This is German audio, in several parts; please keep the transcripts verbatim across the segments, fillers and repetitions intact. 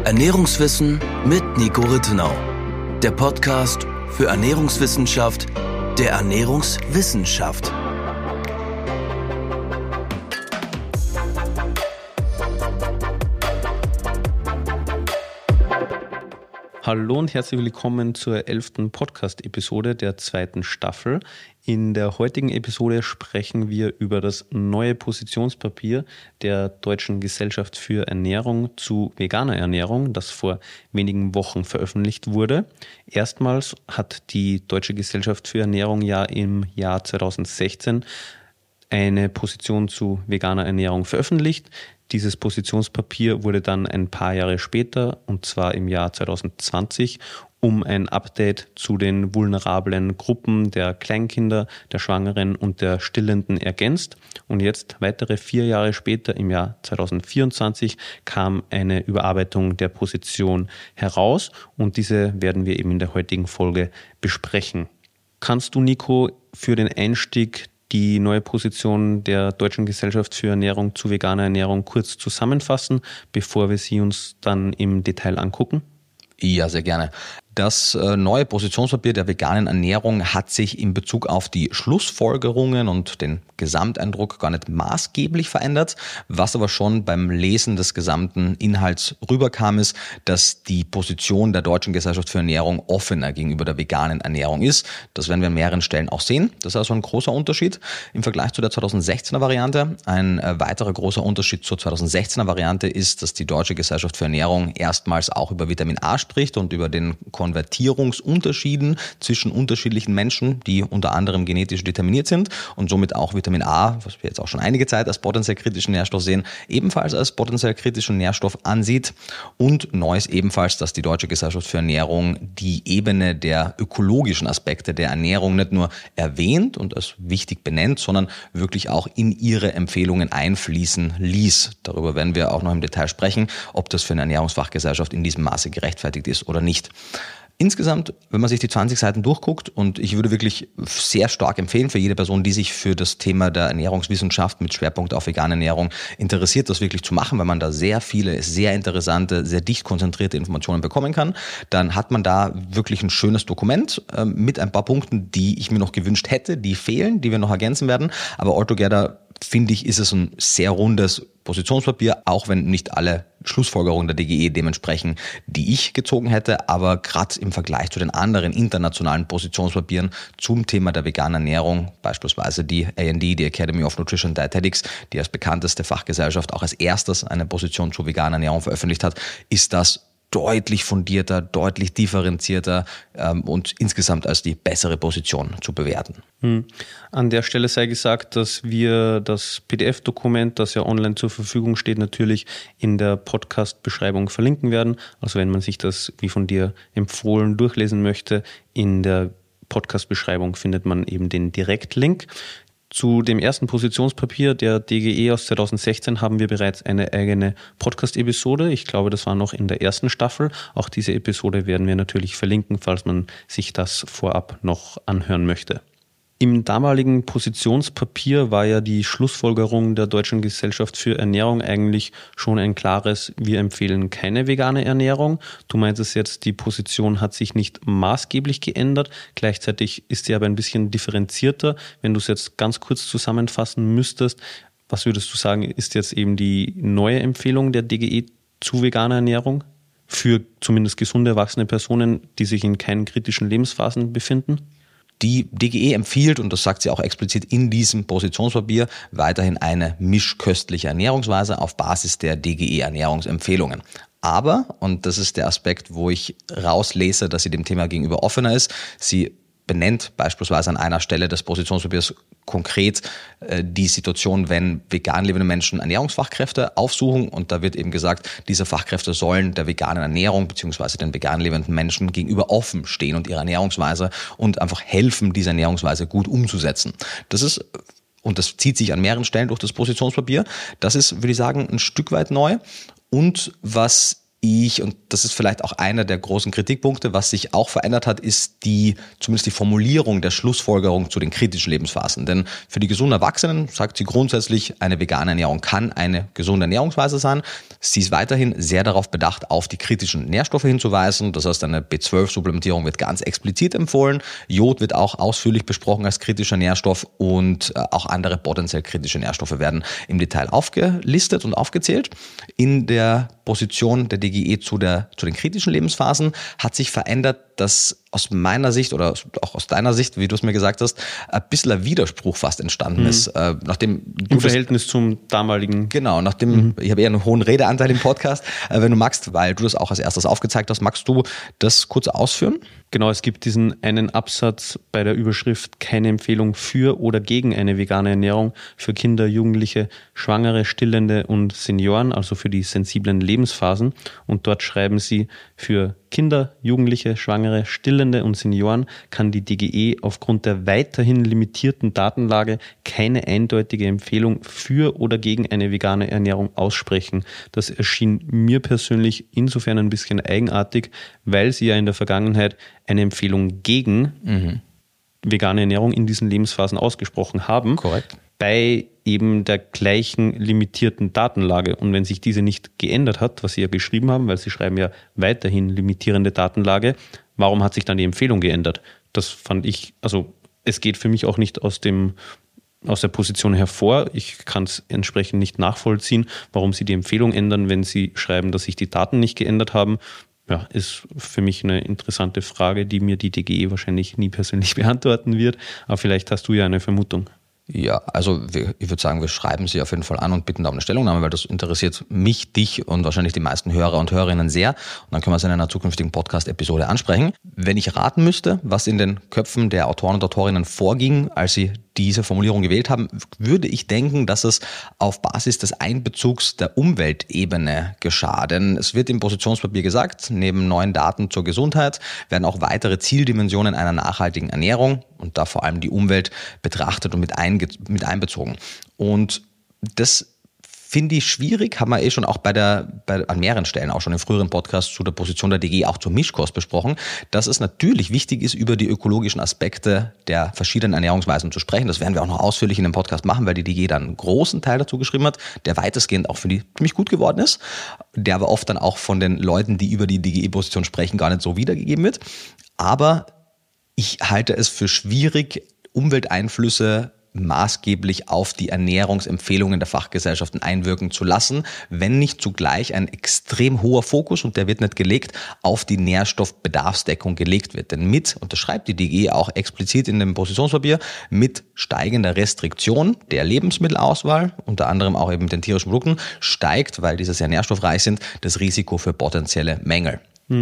Ernährungswissen mit Nico Rittenau. Der Podcast für Ernährungswissenschaft der Ernährungswissenschaft. Hallo und herzlich willkommen zur elften Podcast-Episode der zweiten Staffel. In der heutigen Episode sprechen wir über das neue Positionspapier der Deutschen Gesellschaft für Ernährung zu veganer Ernährung, das vor wenigen Wochen veröffentlicht wurde. Erstmals hat die Deutsche Gesellschaft für Ernährung ja im Jahr zweitausendsechzehn eine Position zu veganer Ernährung veröffentlicht. Dieses Positionspapier wurde dann ein paar Jahre später, und zwar im Jahr zweitausendzwanzig, um ein Update zu den vulnerablen Gruppen der Kleinkinder, der Schwangeren und der Stillenden ergänzt. Und jetzt, weitere vier Jahre später, im Jahr zweitausendvierundzwanzig, kam eine Überarbeitung der Position heraus und diese werden wir eben in der heutigen Folge besprechen. Kannst du, Nico, für den Einstieg die neue Position der Deutschen Gesellschaft für Ernährung zu veganer Ernährung kurz zusammenfassen, bevor wir sie uns dann im Detail angucken? Ja, sehr gerne. Das neue Positionspapier der veganen Ernährung hat sich in Bezug auf die Schlussfolgerungen und den Gesamteindruck gar nicht maßgeblich verändert. Was aber schon beim Lesen des gesamten Inhalts rüberkam, ist, dass die Position der Deutschen Gesellschaft für Ernährung offener gegenüber der veganen Ernährung ist. Das werden wir an mehreren Stellen auch sehen. Das ist also ein großer Unterschied im Vergleich zu der zweitausendsechzehner Variante. Ein weiterer großer Unterschied zur zweitausendsechzehner Variante ist, dass die Deutsche Gesellschaft für Ernährung erstmals auch über Vitamin A spricht und über den Konvertierungsunterschieden zwischen unterschiedlichen Menschen, die unter anderem genetisch determiniert sind und somit auch Vitamin A, was wir jetzt auch schon einige Zeit als potenziell kritischen Nährstoff sehen, ebenfalls als potenziell kritischen Nährstoff ansieht. Und neu ist ebenfalls, dass die Deutsche Gesellschaft für Ernährung die Ebene der ökologischen Aspekte der Ernährung nicht nur erwähnt und als wichtig benennt, sondern wirklich auch in ihre Empfehlungen einfließen ließ. Darüber werden wir auch noch im Detail sprechen, ob das für eine Ernährungsfachgesellschaft in diesem Maße gerechtfertigt ist oder nicht. Insgesamt, wenn man sich die zwanzig Seiten durchguckt, und ich würde wirklich sehr stark empfehlen für jede Person, die sich für das Thema der Ernährungswissenschaft mit Schwerpunkt auf vegane Ernährung interessiert, das wirklich zu machen, weil man da sehr viele, sehr interessante, sehr dicht konzentrierte Informationen bekommen kann, dann hat man da wirklich ein schönes Dokument äh, mit ein paar Punkten, die ich mir noch gewünscht hätte, die fehlen, die wir noch ergänzen werden. Aber altogether finde ich, ist es ein sehr rundes Positionspapier, auch wenn nicht alle Schlussfolgerungen der D G E dementsprechend, die ich gezogen hätte, aber gerade im Vergleich zu den anderen internationalen Positionspapieren zum Thema der veganen Ernährung, beispielsweise die A N D, die Academy of Nutrition and Dietetics, die als bekannteste Fachgesellschaft auch als erstes eine Position zu veganer Ernährung veröffentlicht hat, ist das deutlich fundierter, deutlich differenzierter ähm, und insgesamt als die bessere Position zu bewerten. Hm. An der Stelle sei gesagt, dass wir das P D F-Dokument, das ja online zur Verfügung steht, natürlich in der Podcast-Beschreibung verlinken werden. Also wenn man sich das, wie von dir empfohlen, durchlesen möchte, in der Podcast-Beschreibung findet man eben den Direktlink. Zu dem ersten Positionspapier der D G E aus zweitausendsechzehn haben wir bereits eine eigene Podcast-Episode. Ich glaube, das war noch in der ersten Staffel. Auch diese Episode werden wir natürlich verlinken, falls man sich das vorab noch anhören möchte. Im damaligen Positionspapier war ja die Schlussfolgerung der Deutschen Gesellschaft für Ernährung eigentlich schon ein klares: Wir empfehlen keine vegane Ernährung. Du meintest jetzt, die Position hat sich nicht maßgeblich geändert. Gleichzeitig ist sie aber ein bisschen differenzierter. Wenn du es jetzt ganz kurz zusammenfassen müsstest, was würdest du sagen, ist jetzt eben die neue Empfehlung der D G E zu veganer Ernährung für zumindest gesunde erwachsene Personen, die sich in keinen kritischen Lebensphasen befinden? Die D G E empfiehlt, und das sagt sie auch explizit in diesem Positionspapier, weiterhin eine mischköstliche Ernährungsweise auf Basis der D G E-Ernährungsempfehlungen. Aber, und das ist der Aspekt, wo ich rauslese, dass sie dem Thema gegenüber offener ist, sie benennt beispielsweise an einer Stelle des Positionspapiers konkret äh, die Situation, wenn vegan lebende Menschen Ernährungsfachkräfte aufsuchen, und da wird eben gesagt, diese Fachkräfte sollen der veganen Ernährung bzw. den vegan lebenden Menschen gegenüber offen stehen und ihre Ernährungsweise und einfach helfen, diese Ernährungsweise gut umzusetzen. Das ist, und das zieht sich an mehreren Stellen durch das Positionspapier, das ist, würde ich sagen, ein Stück weit neu. Und was ich, und das ist vielleicht auch einer der großen Kritikpunkte, was sich auch verändert hat, ist die, zumindest die Formulierung der Schlussfolgerung zu den kritischen Lebensphasen. Denn für die gesunden Erwachsenen sagt sie grundsätzlich, eine vegane Ernährung kann eine gesunde Ernährungsweise sein. Sie ist weiterhin sehr darauf bedacht, auf die kritischen Nährstoffe hinzuweisen. Das heißt, eine B zwölf Supplementierung wird ganz explizit empfohlen. Jod wird auch ausführlich besprochen als kritischer Nährstoff und auch andere potenziell kritische Nährstoffe werden im Detail aufgelistet und aufgezählt. In der Position der D G E zu, der, zu den kritischen Lebensphasen hat sich verändert, dass aus meiner Sicht oder auch aus deiner Sicht, wie du es mir gesagt hast, ein bisschen ein Widerspruch fast entstanden mhm. ist. Äh, nachdem du Im Verhältnis das, zum damaligen... Genau, nachdem, mhm. ich habe eher einen hohen Redeanteil im Podcast, äh, wenn du magst, weil du das auch als erstes aufgezeigt hast, magst du das kurz ausführen? Genau, es gibt diesen einen Absatz bei der Überschrift keine Empfehlung für oder gegen eine vegane Ernährung für Kinder, Jugendliche, Schwangere, Stillende und Senioren, also für die sensiblen Lebensphasen. Und dort schreiben sie, für Kinder, Jugendliche, Schwangere, Stillende und Senioren kann die D G E aufgrund der weiterhin limitierten Datenlage keine eindeutige Empfehlung für oder gegen eine vegane Ernährung aussprechen. Das erschien mir persönlich insofern ein bisschen eigenartig, weil sie ja in der Vergangenheit eine Empfehlung gegen mhm. vegane Ernährung in diesen Lebensphasen ausgesprochen haben. Korrekt. Bei eben der gleichen limitierten Datenlage. Und wenn sich diese nicht geändert hat, was Sie ja geschrieben haben, weil Sie schreiben ja weiterhin limitierende Datenlage, warum hat sich dann die Empfehlung geändert? Das fand ich, also es geht für mich auch nicht aus dem aus der Position hervor. Ich kann es entsprechend nicht nachvollziehen, warum Sie die Empfehlung ändern, wenn Sie schreiben, dass sich die Daten nicht geändert haben. Ja, ist für mich eine interessante Frage, die mir die D G E wahrscheinlich nie persönlich beantworten wird. Aber vielleicht hast du ja eine Vermutung. Ja, also wir, ich würde sagen, wir schreiben sie auf jeden Fall an und bitten da um eine Stellungnahme, weil das interessiert mich, dich und wahrscheinlich die meisten Hörer und Hörerinnen sehr. Und dann können wir es in einer zukünftigen Podcast-Episode ansprechen. Wenn ich raten müsste, was in den Köpfen der Autoren und Autorinnen vorging, als sie diese Formulierung gewählt haben, würde ich denken, dass es auf Basis des Einbezugs der Umweltebene geschah. Denn es wird im Positionspapier gesagt, neben neuen Daten zur Gesundheit werden auch weitere Zieldimensionen einer nachhaltigen Ernährung und da vor allem die Umwelt betrachtet und mit, einge- mit einbezogen. Und das finde ich schwierig, haben wir eh schon auch bei der, bei, an mehreren Stellen auch schon im früheren Podcast zu der Position der D G E auch zur Mischkost besprochen, dass es natürlich wichtig ist, über die ökologischen Aspekte der verschiedenen Ernährungsweisen zu sprechen. Das werden wir auch noch ausführlich in dem Podcast machen, weil die D G E dann einen großen Teil dazu geschrieben hat, der weitestgehend auch für die ziemlich gut geworden ist, der aber oft dann auch von den Leuten, die über die D G E-Position sprechen, gar nicht so wiedergegeben wird. Aber ich halte es für schwierig, Umwelteinflüsse maßgeblich auf die Ernährungsempfehlungen der Fachgesellschaften einwirken zu lassen, wenn nicht zugleich ein extrem hoher Fokus, und der wird nicht gelegt, auf die Nährstoffbedarfsdeckung gelegt wird. Denn mit, und das schreibt die D G E auch explizit in dem Positionspapier, mit steigender Restriktion der Lebensmittelauswahl, unter anderem auch eben den tierischen Produkten, steigt, weil diese sehr nährstoffreich sind, das Risiko für potenzielle Mängel.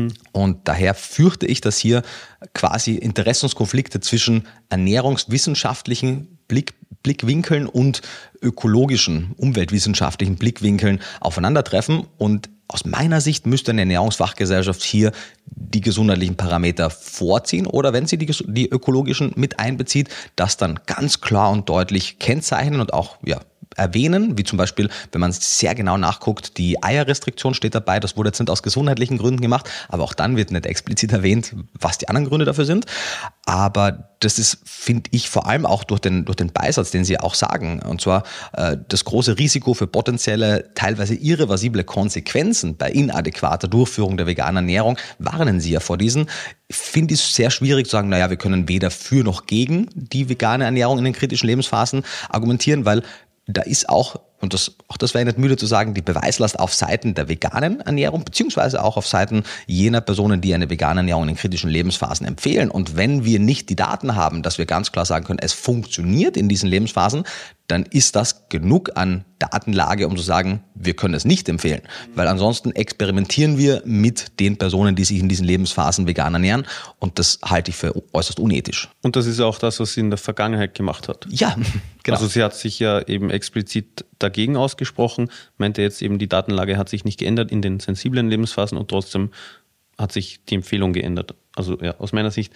Und daher fürchte ich, dass hier quasi Interessenskonflikte zwischen ernährungswissenschaftlichen Blick, Blickwinkeln und ökologischen, umweltwissenschaftlichen Blickwinkeln aufeinandertreffen. Und aus meiner Sicht müsste eine Ernährungsfachgesellschaft hier die gesundheitlichen Parameter vorziehen oder wenn sie die, die ökologischen mit einbezieht, das dann ganz klar und deutlich kennzeichnen und auch ja, erwähnen, wie zum Beispiel, wenn man sehr genau nachguckt, die Eierrestriktion steht dabei, das wurde jetzt nicht aus gesundheitlichen Gründen gemacht, aber auch dann wird nicht explizit erwähnt, was die anderen Gründe dafür sind. Aber das ist, finde ich, vor allem auch durch den, durch den Beisatz, den Sie auch sagen, und zwar äh, das große Risiko für potenzielle, teilweise irreversible Konsequenzen bei inadäquater Durchführung der veganen Ernährung, warnen Sie ja vor diesen. Ich finde es sehr schwierig zu sagen, naja, wir können weder für noch gegen die vegane Ernährung in den kritischen Lebensphasen argumentieren, weil da ist auch, und das, auch das wäre ich nicht müde zu sagen, die Beweislast auf Seiten der veganen Ernährung, beziehungsweise auch auf Seiten jener Personen, die eine vegane Ernährung in den kritischen Lebensphasen empfehlen. Und wenn wir nicht die Daten haben, dass wir ganz klar sagen können, es funktioniert in diesen Lebensphasen, dann ist das genug an Datenlage, um zu sagen, wir können es nicht empfehlen. Weil ansonsten experimentieren wir mit den Personen, die sich in diesen Lebensphasen vegan ernähren. Und das halte ich für äußerst unethisch. Und das ist auch das, was sie in der Vergangenheit gemacht hat. Ja, genau. Also sie hat sich ja eben explizit dagegen ausgesprochen, meinte jetzt eben, die Datenlage hat sich nicht geändert in den sensiblen Lebensphasen und trotzdem hat sich die Empfehlung geändert. Also ja, aus meiner Sicht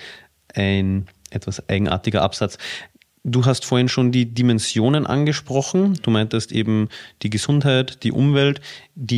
ein etwas eigenartiger Absatz. Du hast vorhin schon die Dimensionen angesprochen. Du meintest eben die Gesundheit, die Umwelt. Die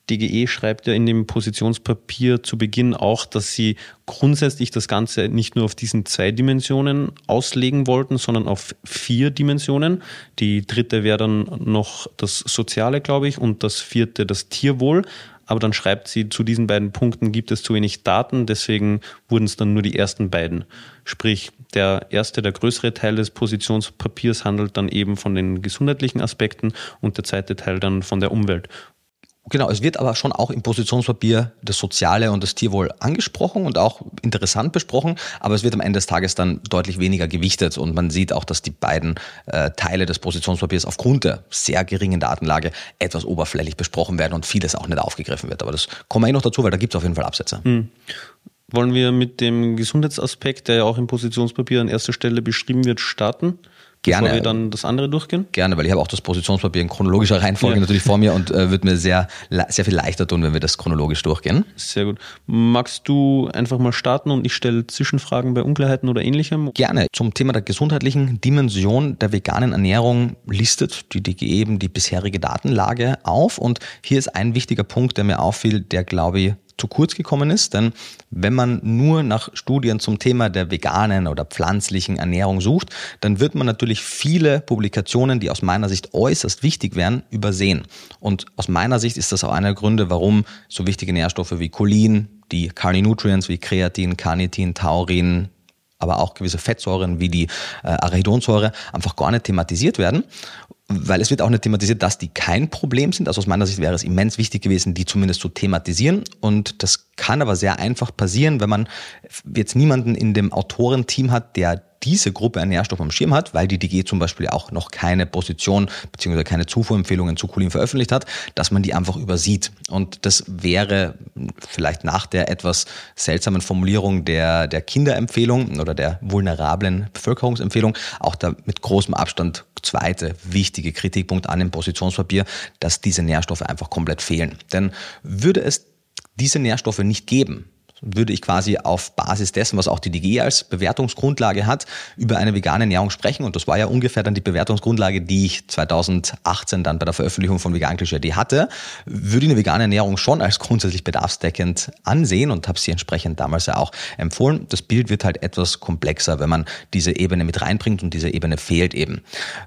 D G E schreibt ja in dem Positionspapier zu Beginn auch, dass sie grundsätzlich das Ganze nicht nur auf diesen zwei Dimensionen auslegen wollten, sondern auf vier Dimensionen. Die dritte wäre dann noch das Soziale, glaube ich, und das vierte das Tierwohl. Aber dann schreibt sie, zu diesen beiden Punkten gibt es zu wenig Daten, deswegen wurden es dann nur die ersten beiden. Sprich, der erste, der größere Teil des Positionspapiers handelt dann eben von den gesundheitlichen Aspekten und der zweite Teil dann von der Umwelt. Genau, es wird aber schon auch im Positionspapier das Soziale und das Tierwohl angesprochen und auch interessant besprochen, aber es wird am Ende des Tages dann deutlich weniger gewichtet und man sieht auch, dass die beiden äh, Teile des Positionspapiers aufgrund der sehr geringen Datenlage etwas oberflächlich besprochen werden und vieles auch nicht aufgegriffen wird. Aber das kommen wir eh noch dazu, weil da gibt es auf jeden Fall Absätze. Hm. Wollen wir mit dem Gesundheitsaspekt, der ja auch im Positionspapier an erster Stelle beschrieben wird, starten? Gerne. Bevor wir dann das andere durchgehen? Gerne, weil ich habe auch das Positionspapier in chronologischer Reihenfolge ja. natürlich vor mir und äh, wird mir sehr, sehr viel leichter tun, wenn wir das chronologisch durchgehen. Sehr gut. Magst du einfach mal starten und ich stelle Zwischenfragen bei Unklarheiten oder Ähnlichem? Gerne. Zum Thema der gesundheitlichen Dimension der veganen Ernährung listet die D G E eben die bisherige Datenlage auf und hier ist ein wichtiger Punkt, der mir auffiel, der glaube ich zu kurz gekommen ist, denn wenn man nur nach Studien zum Thema der veganen oder pflanzlichen Ernährung sucht, dann wird man natürlich viele Publikationen, die aus meiner Sicht äußerst wichtig wären, übersehen. Und aus meiner Sicht ist das auch einer der Gründe, warum so wichtige Nährstoffe wie Cholin, die Carninutrients wie Kreatin, Carnitin, Taurin, aber auch gewisse Fettsäuren wie die äh, Arachidonsäure einfach gar nicht thematisiert werden. Weil es wird auch nicht thematisiert, dass die kein Problem sind. Also aus meiner Sicht wäre es immens wichtig gewesen, die zumindest zu thematisieren. Und das kann aber sehr einfach passieren, wenn man jetzt niemanden in dem Autorenteam hat, der diese Gruppe an Nährstoffen am Schirm hat, weil die D G E zum Beispiel auch noch keine Position bzw. keine Zufuhrempfehlungen zu Cholin veröffentlicht hat, dass man die einfach übersieht. Und das wäre vielleicht nach der etwas seltsamen Formulierung der, der Kinderempfehlung oder der vulnerablen Bevölkerungsempfehlung auch der mit großem Abstand zweite wichtige Kritikpunkt an dem Positionspapier, dass diese Nährstoffe einfach komplett fehlen. Denn würde es diese Nährstoffe nicht geben, würde ich quasi auf Basis dessen, was auch die D G E als Bewertungsgrundlage hat, über eine vegane Ernährung sprechen. Und das war ja ungefähr dann die Bewertungsgrundlage, die ich zweitausendachtzehn dann bei der Veröffentlichung von Vegan Klischee hatte. Würde ich eine vegane Ernährung schon als grundsätzlich bedarfsdeckend ansehen und habe sie entsprechend damals ja auch empfohlen. Das Bild wird halt etwas komplexer, wenn man diese Ebene mit reinbringt und diese Ebene fehlt eben.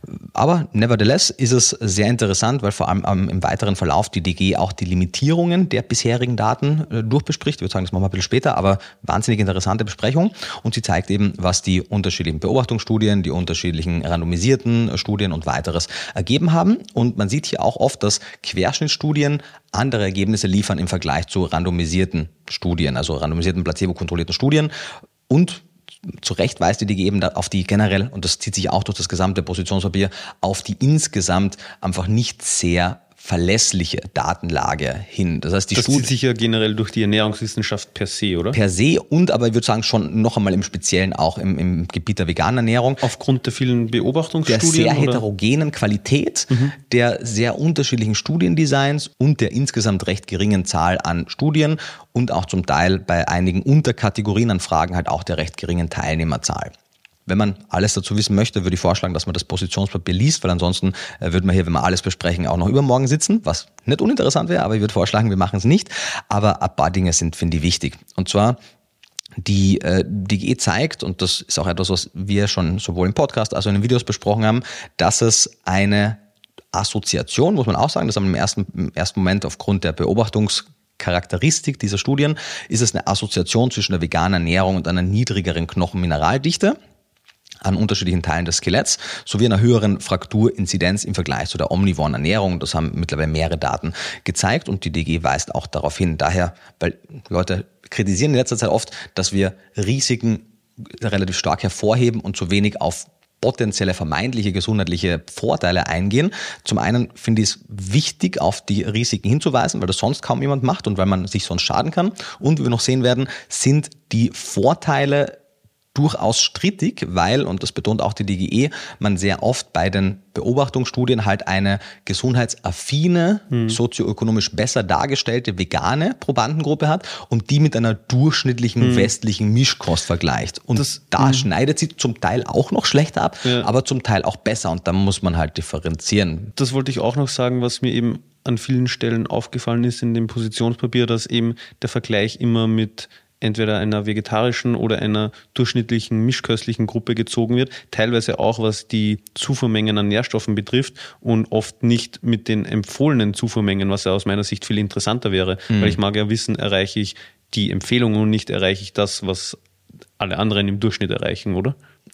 Aber nevertheless ist es sehr interessant, weil vor allem im weiteren Verlauf die D G E auch die Limitierungen der bisherigen Daten durchbespricht. Ich würde sagen, das machen wir ein bisschen später, aber wahnsinnig interessante Besprechung und sie zeigt eben, was die unterschiedlichen Beobachtungsstudien, die unterschiedlichen randomisierten Studien und weiteres ergeben haben und man sieht hier auch oft, dass Querschnittstudien andere Ergebnisse liefern im Vergleich zu randomisierten Studien, also randomisierten placebo-kontrollierten Studien und zu Recht weist die D G E eben auf die generell, und das zieht sich auch durch das gesamte Positionspapier, auf die insgesamt einfach nicht sehr verlässliche Datenlage hin. Das heißt, die das Studie zieht sich ja generell durch die Ernährungswissenschaft per se, oder? Per se und aber ich würde sagen schon noch einmal im Speziellen auch im, im Gebiet der veganen Ernährung. Aufgrund der vielen Beobachtungsstudien? Der sehr oder? heterogenen Qualität, mhm. der sehr unterschiedlichen Studiendesigns und der insgesamt recht geringen Zahl an Studien und auch zum Teil bei einigen Unterkategorien an Fragen halt auch der recht geringen Teilnehmerzahl. Wenn man alles dazu wissen möchte, würde ich vorschlagen, dass man das Positionspapier liest, weil ansonsten äh, würde man hier, wenn wir alles besprechen, auch noch übermorgen sitzen, was nicht uninteressant wäre, aber ich würde vorschlagen, wir machen es nicht. Aber ein paar Dinge sind, finde ich, wichtig. Und zwar die äh, D G E zeigt, und das ist auch etwas, was wir schon sowohl im Podcast als auch in den Videos besprochen haben, dass es eine Assoziation, muss man auch sagen, das haben wir im ersten, im ersten Moment aufgrund der Beobachtungs Charakteristik dieser Studien, ist es eine Assoziation zwischen der veganen Ernährung und einer niedrigeren Knochenmineraldichte an unterschiedlichen Teilen des Skeletts sowie einer höheren Frakturinzidenz im Vergleich zu der omnivoren Ernährung. Das haben mittlerweile mehrere Daten gezeigt und die D G E weist auch darauf hin. Daher, weil Leute kritisieren in letzter Zeit oft, dass wir Risiken relativ stark hervorheben und zu wenig auf potenzielle vermeintliche gesundheitliche Vorteile eingehen. Zum einen finde ich es wichtig, auf die Risiken hinzuweisen, weil das sonst kaum jemand macht und weil man sich sonst schaden kann. Und wie wir noch sehen werden, sind die Vorteile durchaus strittig, weil, und das betont auch die D G E, man sehr oft bei den Beobachtungsstudien halt eine gesundheitsaffine, hm. sozioökonomisch besser dargestellte vegane Probandengruppe hat und die mit einer durchschnittlichen hm. westlichen Mischkost vergleicht. Und das, da hm. schneidet sie zum Teil auch noch schlechter ab, ja. aber zum Teil auch besser und da muss man halt differenzieren. Das wollte ich auch noch sagen, was mir eben an vielen Stellen aufgefallen ist in dem Positionspapier, dass eben der Vergleich immer mit entweder einer vegetarischen oder einer durchschnittlichen mischköstlichen Gruppe gezogen wird, teilweise auch was die Zufuhrmengen an Nährstoffen betrifft und oft nicht mit den empfohlenen Zufuhrmengen, was ja aus meiner Sicht viel interessanter wäre, mhm. weil ich mag ja wissen, erreiche ich die Empfehlung und nicht erreiche ich das, was alle anderen im Durchschnitt erreichen, oder?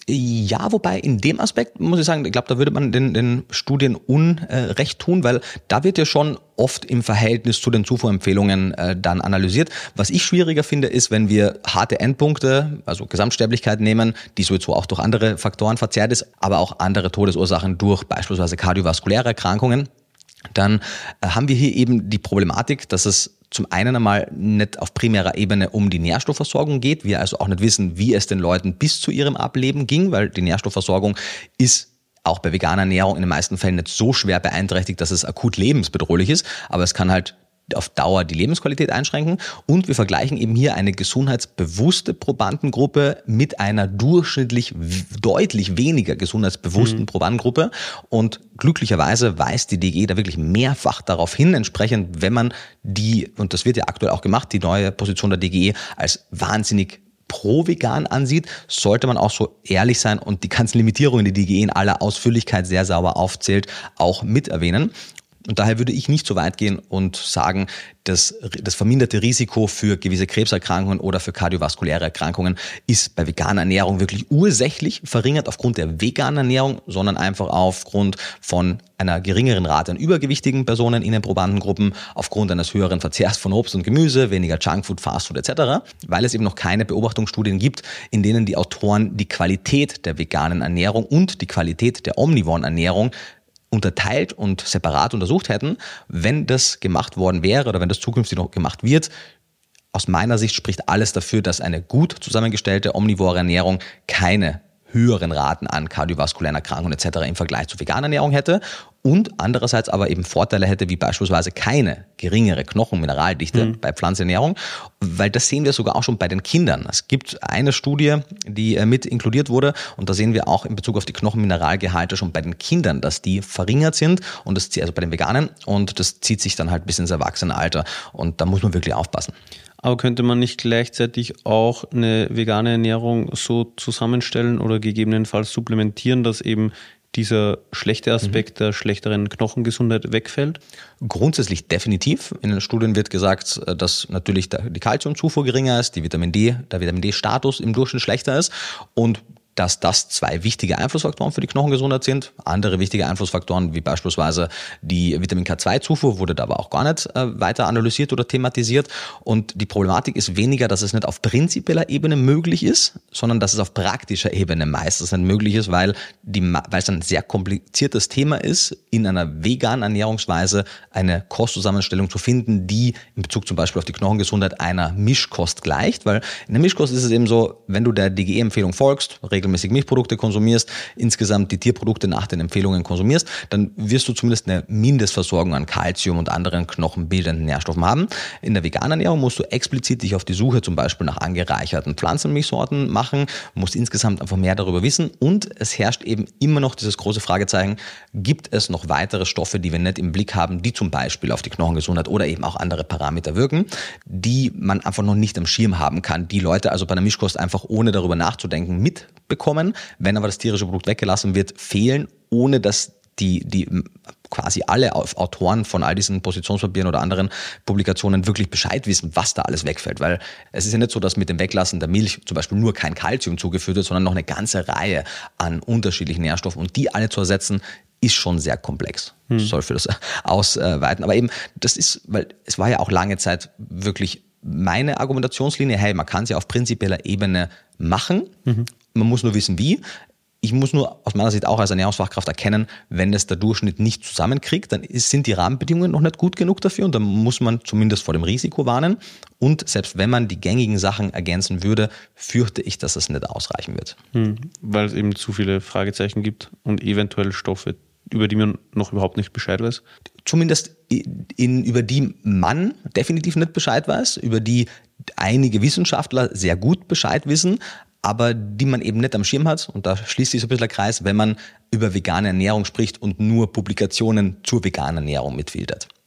Ja, wobei in dem Aspekt muss ich sagen, ich glaube, da würde man den, den Studien Unrecht tun, weil da wird ja schon oft im Verhältnis zu den Zufuhrempfehlungen äh, dann analysiert. Was ich schwieriger finde, ist, wenn wir harte Endpunkte, also Gesamtsterblichkeit nehmen, die sowieso auch durch andere Faktoren verzerrt ist, aber auch andere Todesursachen durch beispielsweise kardiovaskuläre Erkrankungen, dann äh, haben wir hier eben die Problematik, dass es zum einen einmal nicht auf primärer Ebene um die Nährstoffversorgung geht, wir also auch nicht wissen, wie es den Leuten bis zu ihrem Ableben ging, weil die Nährstoffversorgung ist auch bei veganer Ernährung in den meisten Fällen nicht so schwer beeinträchtigt, dass es akut lebensbedrohlich ist, aber es kann halt auf Dauer die Lebensqualität einschränken und wir vergleichen eben hier eine gesundheitsbewusste Probandengruppe mit einer durchschnittlich deutlich weniger gesundheitsbewussten mhm. Probandengruppe und glücklicherweise weist die D G E da wirklich mehrfach darauf hin, entsprechend wenn man die, und das wird ja aktuell auch gemacht, die neue Position der D G E als wahnsinnig pro-vegan ansieht, sollte man auch so ehrlich sein und die ganzen Limitierungen, die die D G E in aller Ausführlichkeit sehr sauber aufzählt, auch mit erwähnen. Und daher würde ich nicht so weit gehen und sagen, dass das verminderte Risiko für gewisse Krebserkrankungen oder für kardiovaskuläre Erkrankungen ist bei veganer Ernährung wirklich ursächlich verringert aufgrund der veganen Ernährung, sondern einfach aufgrund von einer geringeren Rate an übergewichtigen Personen in den Probandengruppen, aufgrund eines höheren Verzehrs von Obst und Gemüse, weniger Junkfood, Fastfood et cetera, weil es eben noch keine Beobachtungsstudien gibt, in denen die Autoren die Qualität der veganen Ernährung und die Qualität der omnivoren Ernährung unterteilt und separat untersucht hätten. Wenn das gemacht worden wäre oder wenn das zukünftig noch gemacht wird, aus meiner Sicht spricht alles dafür, dass eine gut zusammengestellte omnivore Ernährung keine höheren Raten an kardiovaskulären Erkrankungen et cetera im Vergleich zu veganer Ernährung hätte und andererseits aber eben Vorteile hätte, wie beispielsweise keine geringere Knochenmineraldichte mhm. bei Pflanzenernährung, weil das sehen wir sogar auch schon bei den Kindern. Es gibt eine Studie, die mit inkludiert wurde und da sehen wir auch in Bezug auf die Knochenmineralgehalte schon bei den Kindern, dass die verringert sind und das also bei den Veganen und das zieht sich dann halt bis ins Erwachsenenalter und da muss man wirklich aufpassen. Aber könnte man nicht gleichzeitig auch eine vegane Ernährung so zusammenstellen oder gegebenenfalls supplementieren, dass eben dieser schlechte Aspekt mhm. der schlechteren Knochengesundheit wegfällt? Grundsätzlich definitiv. In den Studien wird gesagt, dass natürlich die Kalziumzufuhr geringer ist, die Vitamin D, der Vitamin D-Status im Durchschnitt schlechter ist und dass das zwei wichtige Einflussfaktoren für die Knochengesundheit sind. Andere wichtige Einflussfaktoren wie beispielsweise die Vitamin K zwei Zufuhr wurde da aber auch gar nicht äh, weiter analysiert oder thematisiert. Und die Problematik ist weniger, dass es nicht auf prinzipieller Ebene möglich ist, sondern dass es auf praktischer Ebene meistens nicht möglich ist, weil, die, weil es ein sehr kompliziertes Thema ist, in einer veganen Ernährungsweise eine Kostzusammenstellung zu finden, die in Bezug zum Beispiel auf die Knochengesundheit einer Mischkost gleicht. Weil in der Mischkost ist es eben so, wenn du der D G E-Empfehlung folgst, regelmäßig Milchprodukte konsumierst, insgesamt die Tierprodukte nach den Empfehlungen konsumierst, dann wirst du zumindest eine Mindestversorgung an Kalzium und anderen knochenbildenden Nährstoffen haben. In der veganen Ernährung musst du explizit dich auf die Suche zum Beispiel nach angereicherten Pflanzenmilchsorten machen, musst insgesamt einfach mehr darüber wissen und es herrscht eben immer noch dieses große Fragezeichen, gibt es noch weitere Stoffe, die wir nicht im Blick haben, die zum Beispiel auf die Knochengesundheit oder eben auch andere Parameter wirken, die man einfach noch nicht am Schirm haben kann, die Leute also bei einer Mischkost einfach ohne darüber nachzudenken mitbekommen. Wenn aber das tierische Produkt weggelassen wird, fehlen, ohne dass die, die quasi alle Autoren von all diesen Positionspapieren oder anderen Publikationen wirklich Bescheid wissen, was da alles wegfällt. Weil es ist ja nicht so, dass mit dem Weglassen der Milch zum Beispiel nur kein Kalzium zugeführt wird, sondern noch eine ganze Reihe an unterschiedlichen Nährstoffen und die alle zu ersetzen, ist schon sehr komplex. Hm. Das soll für das ausweiten. Aber eben, das ist, weil es war ja auch lange Zeit wirklich meine Argumentationslinie, hey, man kann es ja auf prinzipieller Ebene machen, mhm. man muss nur wissen, wie. Ich muss nur aus meiner Sicht auch als Ernährungsfachkraft erkennen, wenn es der Durchschnitt nicht zusammenkriegt, dann ist, sind die Rahmenbedingungen noch nicht gut genug dafür und dann muss man zumindest vor dem Risiko warnen. Und selbst wenn man die gängigen Sachen ergänzen würde, fürchte ich, dass es nicht ausreichen wird. Hm, weil es eben zu viele Fragezeichen gibt und eventuell Stoffe, über die man noch überhaupt nicht Bescheid weiß? Zumindest in, über die man definitiv nicht Bescheid weiß, über die einige Wissenschaftler sehr gut Bescheid wissen, aber die man eben nicht am Schirm hat. Und da schließt sich so ein bisschen der Kreis, wenn man über vegane Ernährung spricht und nur Publikationen zur veganen Ernährung mitfiltert.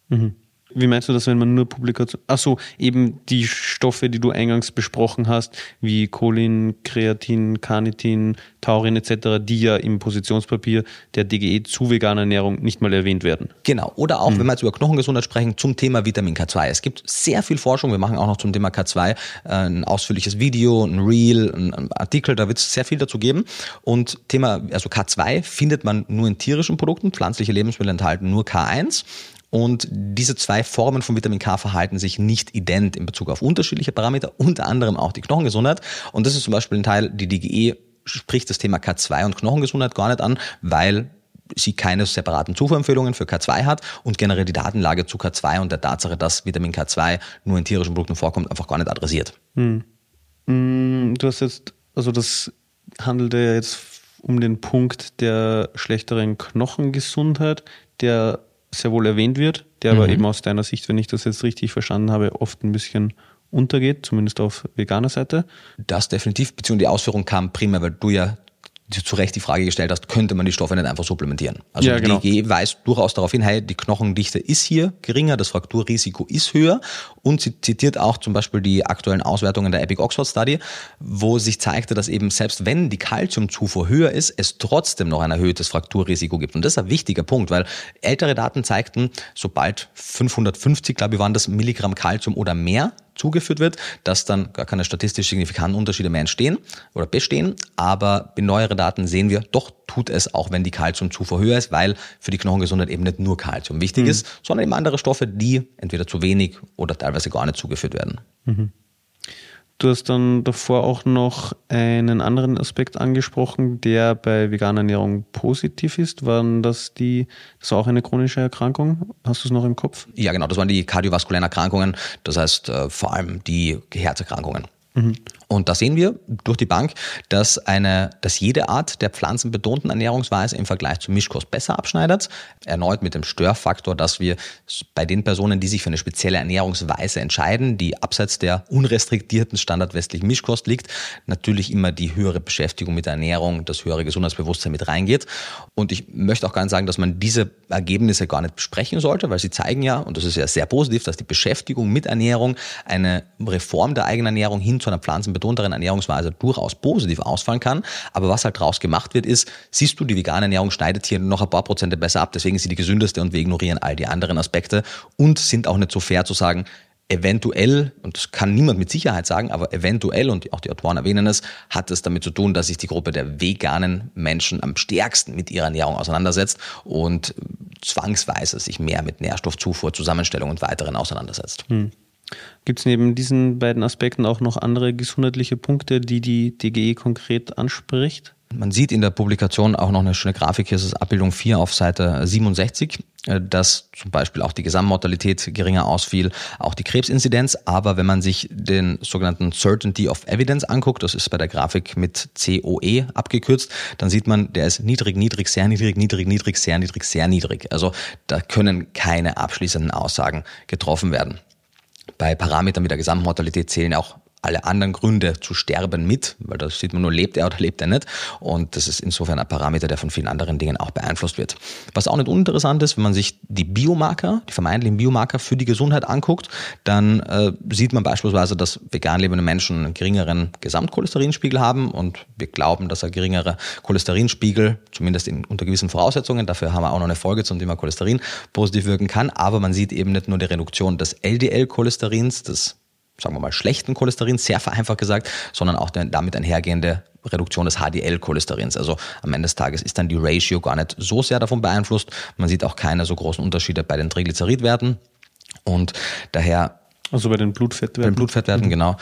Mhm. Wie meinst du das, wenn man nur Publikation... Achso, eben die Stoffe, die du eingangs besprochen hast, wie Cholin, Kreatin, Carnitin, Taurin et cetera, die ja im Positionspapier der D G E zu veganer Ernährung nicht mal erwähnt werden. Genau, oder auch, Mhm. wenn wir jetzt über Knochengesundheit sprechen, zum Thema Vitamin K zwei. Es gibt sehr viel Forschung, wir machen auch noch zum Thema K zwei ein ausführliches Video, ein Reel, ein Artikel, da wird es sehr viel dazu geben. Und Thema, also K zwei findet man nur in tierischen Produkten, pflanzliche Lebensmittel enthalten nur K eins. Und diese zwei Formen von Vitamin K verhalten sich nicht ident in Bezug auf unterschiedliche Parameter, unter anderem auch die Knochengesundheit. Und das ist zum Beispiel ein Teil, die D G E spricht das Thema K zwei und Knochengesundheit gar nicht an, weil sie keine separaten Zufuhrempfehlungen für K zwei hat und generell die Datenlage zu K zwei und der Tatsache, dass Vitamin K zwei nur in tierischen Produkten vorkommt, einfach gar nicht adressiert. Hm. Du hast jetzt, also das handelt ja jetzt um den Punkt der schlechteren Knochengesundheit, der sehr wohl erwähnt wird, der mhm. aber eben aus deiner Sicht, wenn ich das jetzt richtig verstanden habe, oft ein bisschen untergeht, zumindest auf veganer Seite. Das definitiv, beziehungsweise die Ausführung kam primär, weil du ja zu Recht die Frage gestellt hast, könnte man die Stoffe nicht einfach supplementieren? Also ja, die genau. D G E weist durchaus darauf hin, hey, die Knochendichte ist hier geringer, das Frakturrisiko ist höher, und sie zitiert auch zum Beispiel die aktuellen Auswertungen der Epic Oxford Study, wo sich zeigte, dass eben selbst wenn die Kalziumzufuhr höher ist, es trotzdem noch ein erhöhtes Frakturrisiko gibt. Und das ist ein wichtiger Punkt, weil ältere Daten zeigten, sobald fünfhundertfünfzig, glaube ich, waren das Milligramm Kalzium oder mehr zugeführt wird, dass dann gar keine statistisch signifikanten Unterschiede mehr entstehen oder bestehen. Aber bei neueren Daten sehen wir, doch tut es, auch wenn die Kalziumzufuhr höher ist, weil für die Knochengesundheit eben nicht nur Kalzium wichtig mhm. ist, sondern eben andere Stoffe, die entweder zu wenig oder teilweise gar nicht zugeführt werden. Mhm. Du hast dann davor auch noch einen anderen Aspekt angesprochen, der bei veganer Ernährung positiv ist. Waren das die, das war auch eine chronische Erkrankung? Hast du es noch im Kopf? Ja, genau, das waren die kardiovaskulären Erkrankungen, das heißt äh, vor allem die Herzerkrankungen. Mhm. Und da sehen wir durch die Bank, dass eine, dass jede Art der pflanzenbetonten Ernährungsweise im Vergleich zur Mischkost besser abschneidet. Erneut mit dem Störfaktor, dass wir bei den Personen, die sich für eine spezielle Ernährungsweise entscheiden, die abseits der unrestriktierten standardwestlichen Mischkost liegt, natürlich immer die höhere Beschäftigung mit der Ernährung, das höhere Gesundheitsbewusstsein mit reingeht. Und ich möchte auch gar nicht sagen, dass man diese Ergebnisse gar nicht besprechen sollte, weil sie zeigen ja, und das ist ja sehr positiv, dass die Beschäftigung mit Ernährung, eine Reform der eigenen Ernährung hin zu einer pflanzenbetonteren Ernährungsweise durchaus positiv ausfallen kann. Aber was halt daraus gemacht wird, ist, siehst du, die vegane Ernährung schneidet hier noch ein paar Prozente besser ab, deswegen ist sie die gesündeste und wir ignorieren all die anderen Aspekte und sind auch nicht so fair zu sagen, eventuell, und das kann niemand mit Sicherheit sagen, aber eventuell, und auch die Autoren erwähnen es, hat es damit zu tun, dass sich die Gruppe der veganen Menschen am stärksten mit ihrer Ernährung auseinandersetzt und zwangsweise sich mehr mit Nährstoffzufuhr, Zusammenstellung und weiteren auseinandersetzt. Hm. Gibt es neben diesen beiden Aspekten auch noch andere gesundheitliche Punkte, die die D G E konkret anspricht? Man sieht in der Publikation auch noch eine schöne Grafik, hier ist es Abbildung vier auf Seite siebenundsechzig, dass zum Beispiel auch die Gesamtmortalität geringer ausfiel, auch die Krebsinzidenz. Aber wenn man sich den sogenannten Certainty of Evidence anguckt, das ist bei der Grafik mit C O E abgekürzt, dann sieht man, der ist niedrig, niedrig, sehr niedrig, niedrig, niedrig, sehr niedrig, sehr niedrig. Also da können keine abschließenden Aussagen getroffen werden. Bei Parametern mit der Gesamtmortalität zählen auch alle anderen Gründe zu sterben mit, weil da sieht man nur, lebt er oder lebt er nicht. Und das ist insofern ein Parameter, der von vielen anderen Dingen auch beeinflusst wird. Was auch nicht uninteressant ist, wenn man sich die Biomarker, die vermeintlichen Biomarker für die Gesundheit anguckt, dann äh, sieht man beispielsweise, dass vegan lebende Menschen einen geringeren Gesamtcholesterinspiegel haben und wir glauben, dass ein geringerer Cholesterinspiegel, zumindest in, unter gewissen Voraussetzungen, dafür haben wir auch noch eine Folge zum Thema Cholesterin, positiv wirken kann. Aber man sieht eben nicht nur die Reduktion des L D L-Cholesterins, des sagen wir mal, schlechten Cholesterins, sehr vereinfacht gesagt, sondern auch damit einhergehende Reduktion des H D L-Cholesterins. Also am Ende des Tages ist dann die Ratio gar nicht so sehr davon beeinflusst. Man sieht auch keine so großen Unterschiede bei den Triglyceridwerten und daher... Also bei den Blutfettwerten? Bei den Blutfettwerten, mhm. genau.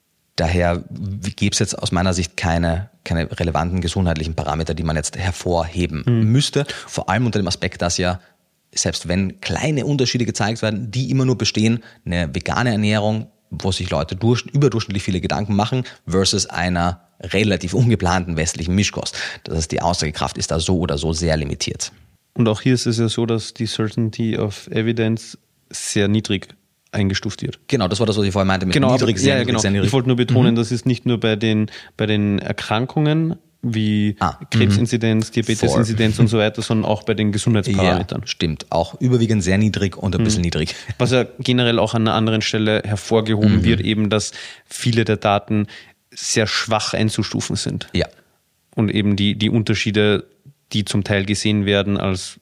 Daher gibt es jetzt aus meiner Sicht keine, keine relevanten gesundheitlichen Parameter, die man jetzt hervorheben mhm. müsste. Vor allem unter dem Aspekt, dass ja selbst wenn kleine Unterschiede gezeigt werden, die immer nur bestehen, eine vegane Ernährung, wo sich Leute durch, überdurchschnittlich viele Gedanken machen, versus einer relativ ungeplanten westlichen Mischkost. Das heißt, die Aussagekraft ist da so oder so sehr limitiert. Und auch hier ist es ja so, dass die Certainty of Evidence sehr niedrig eingestuft wird. Genau, das war das, was ich vorher meinte, mit genau, niedrig, aber, sehr ja, niedrig, genau. sehr niedrig. Ich wollte nur betonen, mhm. das ist nicht nur bei den, bei den Erkrankungen wie ah, Krebsinzidenz, Diabetesinzidenz und so weiter, sondern auch bei den Gesundheitsparametern. Ja, stimmt. Auch überwiegend sehr niedrig und ein bisschen mhm. niedrig. Was ja generell auch an einer anderen Stelle hervorgehoben mhm. wird, eben, dass viele der Daten sehr schwach einzustufen sind. Ja. Und eben die, die Unterschiede, die zum Teil gesehen werden, als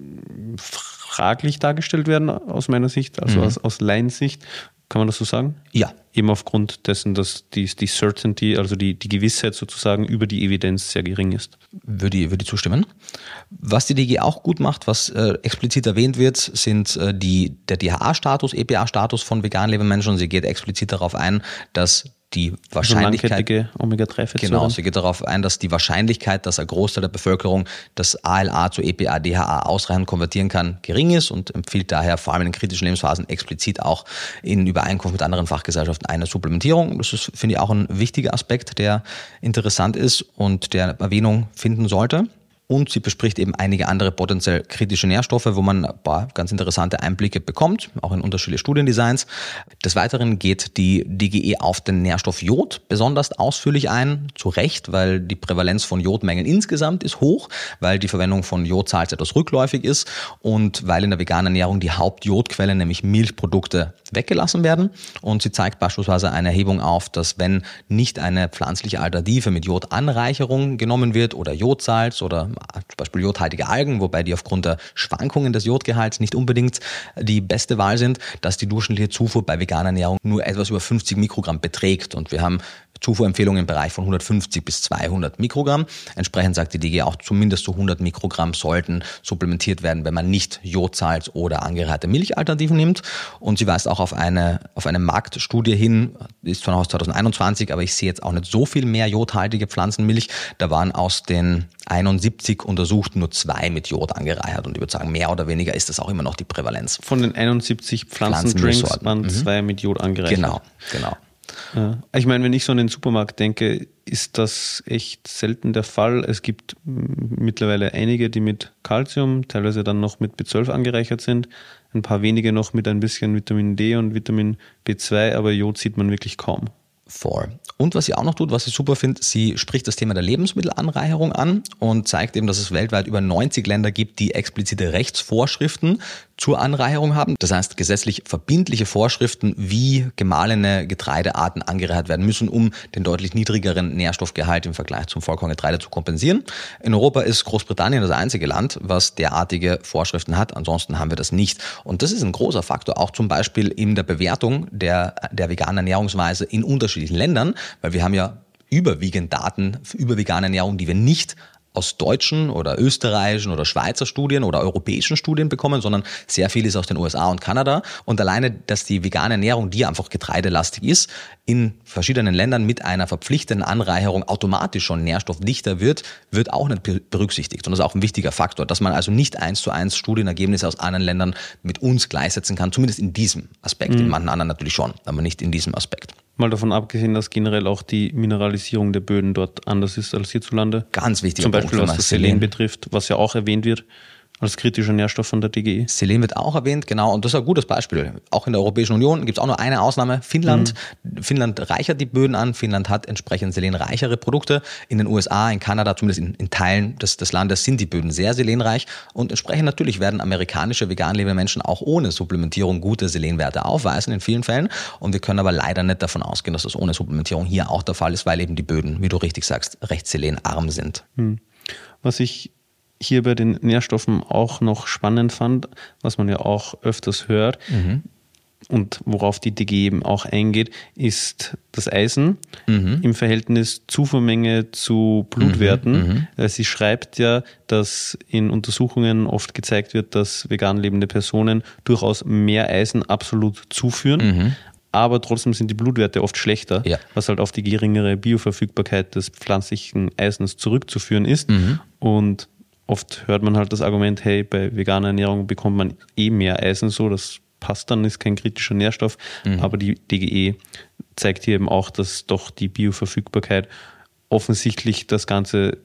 fraglich dargestellt werden, aus meiner Sicht, also mhm. aus, aus Laiensicht. Kann man das so sagen? Ja. Eben aufgrund dessen, dass die, die Certainty, also die, die Gewissheit sozusagen über die Evidenz sehr gering ist. Würde ich, würde ich zustimmen. Was die D G E auch gut macht, was äh, explizit erwähnt wird, sind äh, die, der D H A-Status, E P A-Status von vegan lebenden Menschen. Sie geht explizit darauf ein, dass die Wahrscheinlichkeit, also Omega drei Fettsäuren. Genau, sie geht darauf ein, dass die Wahrscheinlichkeit, dass ein Großteil der Bevölkerung das A L A zu E P A, D H A ausreichend konvertieren kann, gering ist und empfiehlt daher vor allem in den kritischen Lebensphasen explizit auch in Übereinkunft mit anderen Fachgesellschaften eine Supplementierung. Das ist, finde ich, auch ein wichtiger Aspekt, der interessant ist und der Erwähnung finden sollte. Und sie bespricht eben einige andere potenziell kritische Nährstoffe, wo man ein paar ganz interessante Einblicke bekommt, auch in unterschiedliche Studiendesigns. Des Weiteren geht die D G E auf den Nährstoff Jod besonders ausführlich ein, zu Recht, weil die Prävalenz von Jodmengen insgesamt ist hoch, weil die Verwendung von Jodsalz etwas rückläufig ist und weil in der veganen Ernährung die Hauptjodquelle, nämlich Milchprodukte, weggelassen werden. Und sie zeigt beispielsweise eine Erhebung auf, dass wenn nicht eine pflanzliche Alternative mit Jodanreicherung genommen wird oder Jodsalz oder zum Beispiel jodhaltige Algen, wobei die aufgrund der Schwankungen des Jodgehalts nicht unbedingt die beste Wahl sind, dass die durchschnittliche Zufuhr bei veganer Ernährung nur etwas über fünfzig Mikrogramm beträgt. Und wir haben Zufuhrempfehlungen im Bereich von hundertfünfzig bis zweihundert Mikrogramm. Entsprechend sagt die D G E auch, zumindest so hundert Mikrogramm sollten supplementiert werden, wenn man nicht Jodsalz oder angereicherte Milchalternativen nimmt. Und sie weist auch auf eine, auf eine Marktstudie hin, ist von aus zwanzig einundzwanzig, aber ich sehe jetzt auch nicht so viel mehr jodhaltige Pflanzenmilch. Da waren aus den einundsiebzig Untersuchten nur zwei mit Jod angereichert. Und ich würde sagen, mehr oder weniger ist das auch immer noch die Prävalenz. Von den einundsiebzig Pflanzendrinks waren mhm. zwei mit Jod angereichert. Genau, genau. Ja. Ich meine, wenn ich so an den Supermarkt denke, ist das echt selten der Fall. Es gibt mittlerweile einige, die mit Calcium, teilweise dann noch mit B zwölf angereichert sind. Ein paar wenige noch mit ein bisschen Vitamin D und Vitamin B zwei, aber Jod sieht man wirklich kaum. Voll. Und was sie auch noch tut, was ich super finde, sie spricht das Thema der Lebensmittelanreicherung an und zeigt eben, dass es weltweit über neunzig Länder gibt, die explizite Rechtsvorschriften zur Anreicherung haben. Das heißt, gesetzlich verbindliche Vorschriften, wie gemahlene Getreidearten angereichert werden müssen, um den deutlich niedrigeren Nährstoffgehalt im Vergleich zum Vollkorngetreide zu kompensieren. In Europa ist Großbritannien das einzige Land, was derartige Vorschriften hat. Ansonsten haben wir das nicht. Und das ist ein großer Faktor, auch zum Beispiel in der Bewertung der, der veganen Ernährungsweise in unterschiedlichen Ländern, weil wir haben ja überwiegend Daten über vegane Ernährung, die wir nicht aus deutschen oder österreichischen oder Schweizer Studien oder europäischen Studien bekommen, sondern sehr viel ist aus den U S A und Kanada. Und alleine, dass die vegane Ernährung, die einfach getreidelastig ist, in verschiedenen Ländern mit einer verpflichtenden Anreicherung automatisch schon nährstoffdichter wird, wird auch nicht berücksichtigt. Und das ist auch ein wichtiger Faktor, dass man also nicht eins zu eins Studienergebnisse aus anderen Ländern mit uns gleichsetzen kann, zumindest in diesem Aspekt. Mhm. In manchen anderen natürlich schon, aber nicht in diesem Aspekt. Mal davon abgesehen, dass generell auch die Mineralisierung der Böden dort anders ist als hierzulande. Ganz wichtig. Zum Beispiel, was das Selen betrifft, was ja auch erwähnt wird als kritischer Nährstoff von der D G E. Selen wird auch erwähnt, genau. Und das ist ein gutes Beispiel. Auch in der Europäischen Union gibt es auch nur eine Ausnahme. Finnland. Mhm. Finnland reichert die Böden an. Finnland hat entsprechend selenreichere Produkte. In den U S A, in Kanada, zumindest in, in Teilen des, des Landes sind die Böden sehr selenreich. Und entsprechend natürlich werden amerikanische vegan lebende Menschen auch ohne Supplementierung gute Selenwerte aufweisen in vielen Fällen. Und wir können aber leider nicht davon ausgehen, dass das ohne Supplementierung hier auch der Fall ist, weil eben die Böden, wie du richtig sagst, recht selenarm sind. Mhm. Was ich hier bei den Nährstoffen auch noch spannend fand, was man ja auch öfters hört mhm. und worauf die D G E eben auch eingeht, ist das Eisen mhm. im Verhältnis Zufuhrmenge zu Blutwerten. Mhm. Sie schreibt ja, dass in Untersuchungen oft gezeigt wird, dass vegan lebende Personen durchaus mehr Eisen absolut zuführen. Mhm. Aber trotzdem sind die Blutwerte oft schlechter, ja. was halt auf die geringere Bioverfügbarkeit des pflanzlichen Eisens zurückzuführen ist. Mhm. Und oft hört man halt das Argument, hey, bei veganer Ernährung bekommt man eh mehr Eisen, so, das passt dann, ist kein kritischer Nährstoff. Mhm. Aber die D G E zeigt hier eben auch, dass doch die Bioverfügbarkeit offensichtlich das Ganze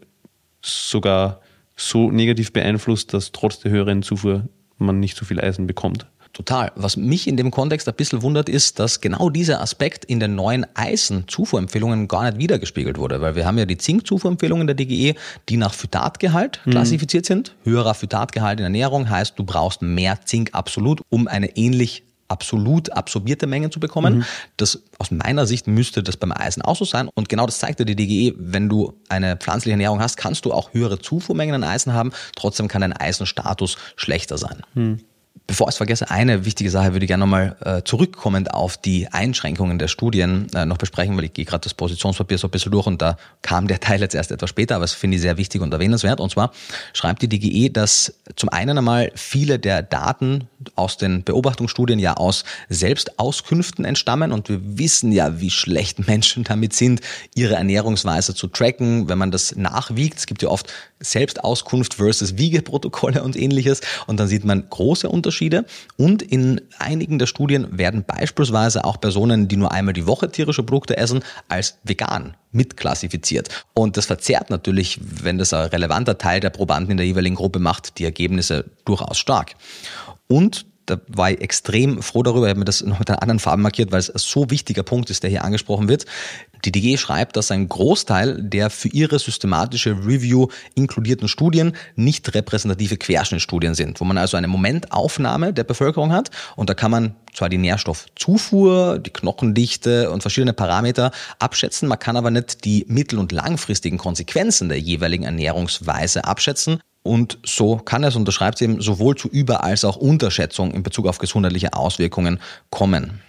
sogar so negativ beeinflusst, dass trotz der höheren Zufuhr man nicht so viel Eisen bekommt. Total. Was mich in dem Kontext ein bisschen wundert, ist, dass genau dieser Aspekt in den neuen Eisen-Zufuhrempfehlungen gar nicht wiedergespiegelt wurde, weil wir haben ja die Zink-Zufuhrempfehlungen der D G E, die nach Phytatgehalt mhm. klassifiziert sind. Höherer Phytatgehalt in Ernährung heißt, du brauchst mehr Zink absolut, um eine ähnlich absolut absorbierte Menge zu bekommen. Mhm. Das aus meiner Sicht müsste das beim Eisen auch so sein. Und genau das zeigt dir die D G E. Wenn du eine pflanzliche Ernährung hast, kannst du auch höhere Zufuhrmengen an Eisen haben. Trotzdem kann dein Eisenstatus schlechter sein. Mhm. Bevor ich es vergesse, eine wichtige Sache würde ich gerne nochmal äh, zurückkommend auf die Einschränkungen der Studien äh, noch besprechen, weil ich gehe gerade das Positionspapier so ein bisschen durch und da kam der Teil jetzt erst etwas später, aber das finde ich sehr wichtig und erwähnenswert. Und zwar schreibt die D G E, dass zum einen einmal viele der Daten aus den Beobachtungsstudien ja aus Selbstauskünften entstammen und wir wissen ja, wie schlecht Menschen damit sind, ihre Ernährungsweise zu tracken, wenn man das nachwiegt. Es gibt ja oft Selbstauskunft versus Wiegeprotokolle und ähnliches und dann sieht man große Unterschiede und in einigen der Studien werden beispielsweise auch Personen, die nur einmal die Woche tierische Produkte essen, als vegan mitklassifiziert. Und das verzerrt natürlich, wenn das ein relevanter Teil der Probanden in der jeweiligen Gruppe macht, die Ergebnisse durchaus stark. Und da war ich extrem froh darüber, ich habe mir das noch mit einer anderen Farbe markiert, weil es ein so wichtiger Punkt ist, der hier angesprochen wird. Die D G E schreibt, dass ein Großteil der für ihre systematische Review inkludierten Studien nicht repräsentative Querschnittstudien sind, wo man also eine Momentaufnahme der Bevölkerung hat und da kann man zwar die Nährstoffzufuhr, die Knochendichte und verschiedene Parameter abschätzen, man kann aber nicht die mittel- und langfristigen Konsequenzen der jeweiligen Ernährungsweise abschätzen. Und so kann es, und das schreibt sie eben, sowohl zu Über- als auch Unterschätzung in Bezug auf gesundheitliche Auswirkungen kommen.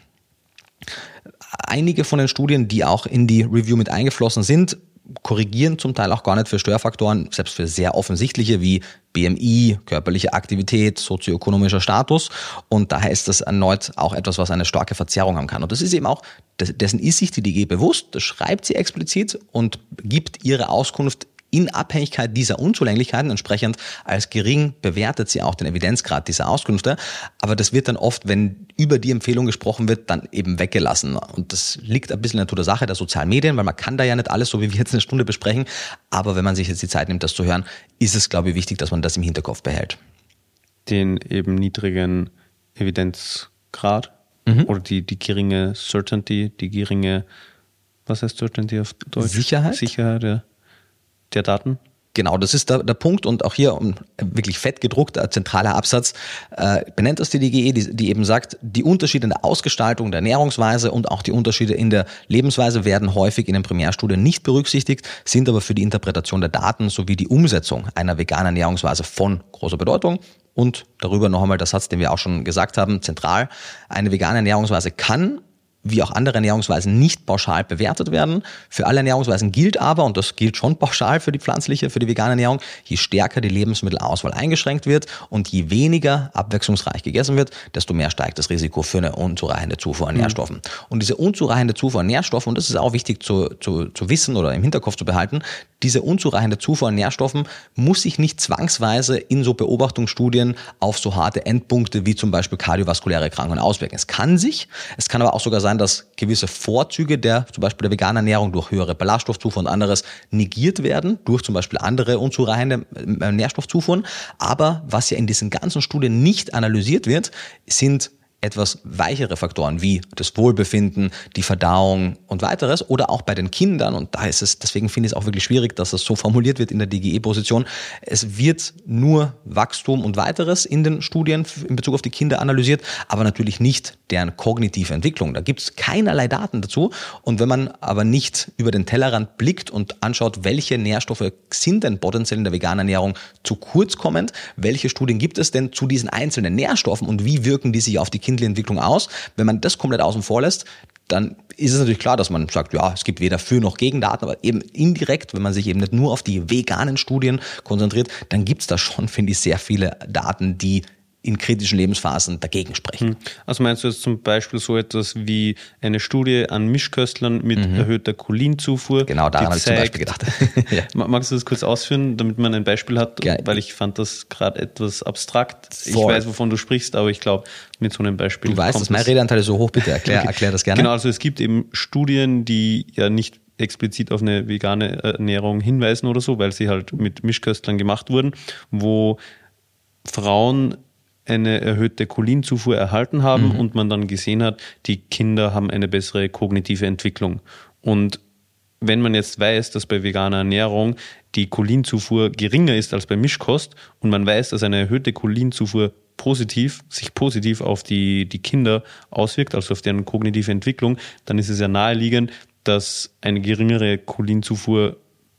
Einige von den Studien, die auch in die Review mit eingeflossen sind, korrigieren zum Teil auch gar nicht für Störfaktoren, selbst für sehr offensichtliche wie B M I, körperliche Aktivität, sozioökonomischer Status. Und daher ist das erneut auch etwas, was eine starke Verzerrung haben kann. Und das ist eben auch, dessen ist sich die D G E bewusst, das schreibt sie explizit und gibt ihre Auskunft in Abhängigkeit dieser Unzulänglichkeiten, entsprechend als gering bewertet sie auch den Evidenzgrad dieser Auskünfte. Aber das wird dann oft, wenn über die Empfehlung gesprochen wird, dann eben weggelassen. Und das liegt ein bisschen in der Natur der Sache der sozialen Medien, weil man kann da ja nicht alles, so wie wir jetzt eine Stunde besprechen. Aber wenn man sich jetzt die Zeit nimmt, das zu hören, ist es, glaube ich, wichtig, dass man das im Hinterkopf behält. Den eben niedrigen Evidenzgrad mhm. oder die, die geringe Certainty, die geringe, was heißt Certainty auf Deutsch? Sicherheit? Sicherheit, ja. Der Daten? Genau, das ist der, der Punkt und auch hier um, wirklich fett gedruckt, ein zentraler Absatz, äh, benennt das die D G E, die, die eben sagt, die Unterschiede in der Ausgestaltung der Ernährungsweise und auch die Unterschiede in der Lebensweise werden häufig in den Primärstudien nicht berücksichtigt, sind aber für die Interpretation der Daten sowie die Umsetzung einer veganen Ernährungsweise von großer Bedeutung. Und darüber noch einmal der Satz, den wir auch schon gesagt haben, zentral, eine vegane Ernährungsweise kann wie auch andere Ernährungsweisen nicht pauschal bewertet werden. Für alle Ernährungsweisen gilt aber, und das gilt schon pauschal für die pflanzliche, für die vegane Ernährung, je stärker die Lebensmittelauswahl eingeschränkt wird und je weniger abwechslungsreich gegessen wird, desto mehr steigt das Risiko für eine unzureichende Zufuhr an Nährstoffen. Mhm. Und diese unzureichende Zufuhr an Nährstoffen, und das ist auch wichtig zu, zu, zu wissen oder im Hinterkopf zu behalten, diese unzureichende Zufuhr an Nährstoffen muss sich nicht zwangsweise in so Beobachtungsstudien auf so harte Endpunkte wie zum Beispiel kardiovaskuläre Erkrankungen auswirken. Es kann sich, es kann aber auch sogar sein, dass gewisse Vorzüge der zum Beispiel der veganen Ernährung durch höhere Ballaststoffzufuhr und anderes negiert werden, durch zum Beispiel andere unzureichende Nährstoffzufuhren. Aber was ja in diesen ganzen Studien nicht analysiert wird, sind etwas weichere Faktoren wie das Wohlbefinden, die Verdauung und weiteres oder auch bei den Kindern, und da ist es, deswegen finde ich es auch wirklich schwierig, dass das so formuliert wird in der D G E-Position, es wird nur Wachstum und weiteres in den Studien in Bezug auf die Kinder analysiert, aber natürlich nicht deren kognitive Entwicklung. Da gibt es keinerlei Daten dazu, und wenn man aber nicht über den Tellerrand blickt und anschaut, welche Nährstoffe sind denn potenziell in der veganen Ernährung zu kurz kommend, welche Studien gibt es denn zu diesen einzelnen Nährstoffen und wie wirken die sich auf die Kinder Entwicklung aus. Wenn man das komplett außen vor lässt, dann ist es natürlich klar, dass man sagt, ja, es gibt weder für noch gegen Daten, aber eben indirekt, wenn man sich eben nicht nur auf die veganen Studien konzentriert, dann gibt es da schon, finde ich, sehr viele Daten, die in kritischen Lebensphasen dagegen sprechen. Also meinst du jetzt zum Beispiel so etwas wie eine Studie an Mischköstlern mit mhm. erhöhter Cholinzufuhr? Genau, daran habe ich zum Beispiel gedacht. Ja. Magst du das kurz ausführen, damit man ein Beispiel hat? Ja. Weil ich fand das gerade etwas abstrakt. Voll. Ich weiß, wovon du sprichst, aber ich glaube, mit so einem Beispiel Du weißt, dass mein Redeanteil ist so hoch, bitte erklär, okay. erklär das gerne. Genau, also es gibt eben Studien, die ja nicht explizit auf eine vegane Ernährung hinweisen oder so, weil sie halt mit Mischköstlern gemacht wurden, wo Frauen eine erhöhte Cholinzufuhr erhalten haben Mhm. und man dann gesehen hat, die Kinder haben eine bessere kognitive Entwicklung. Und wenn man jetzt weiß, dass bei veganer Ernährung die Cholinzufuhr geringer ist als bei Mischkost und man weiß, dass eine erhöhte Cholinzufuhr positiv, sich positiv auf die, die Kinder auswirkt, also auf deren kognitive Entwicklung, dann ist es ja naheliegend, dass eine geringere Cholinzufuhr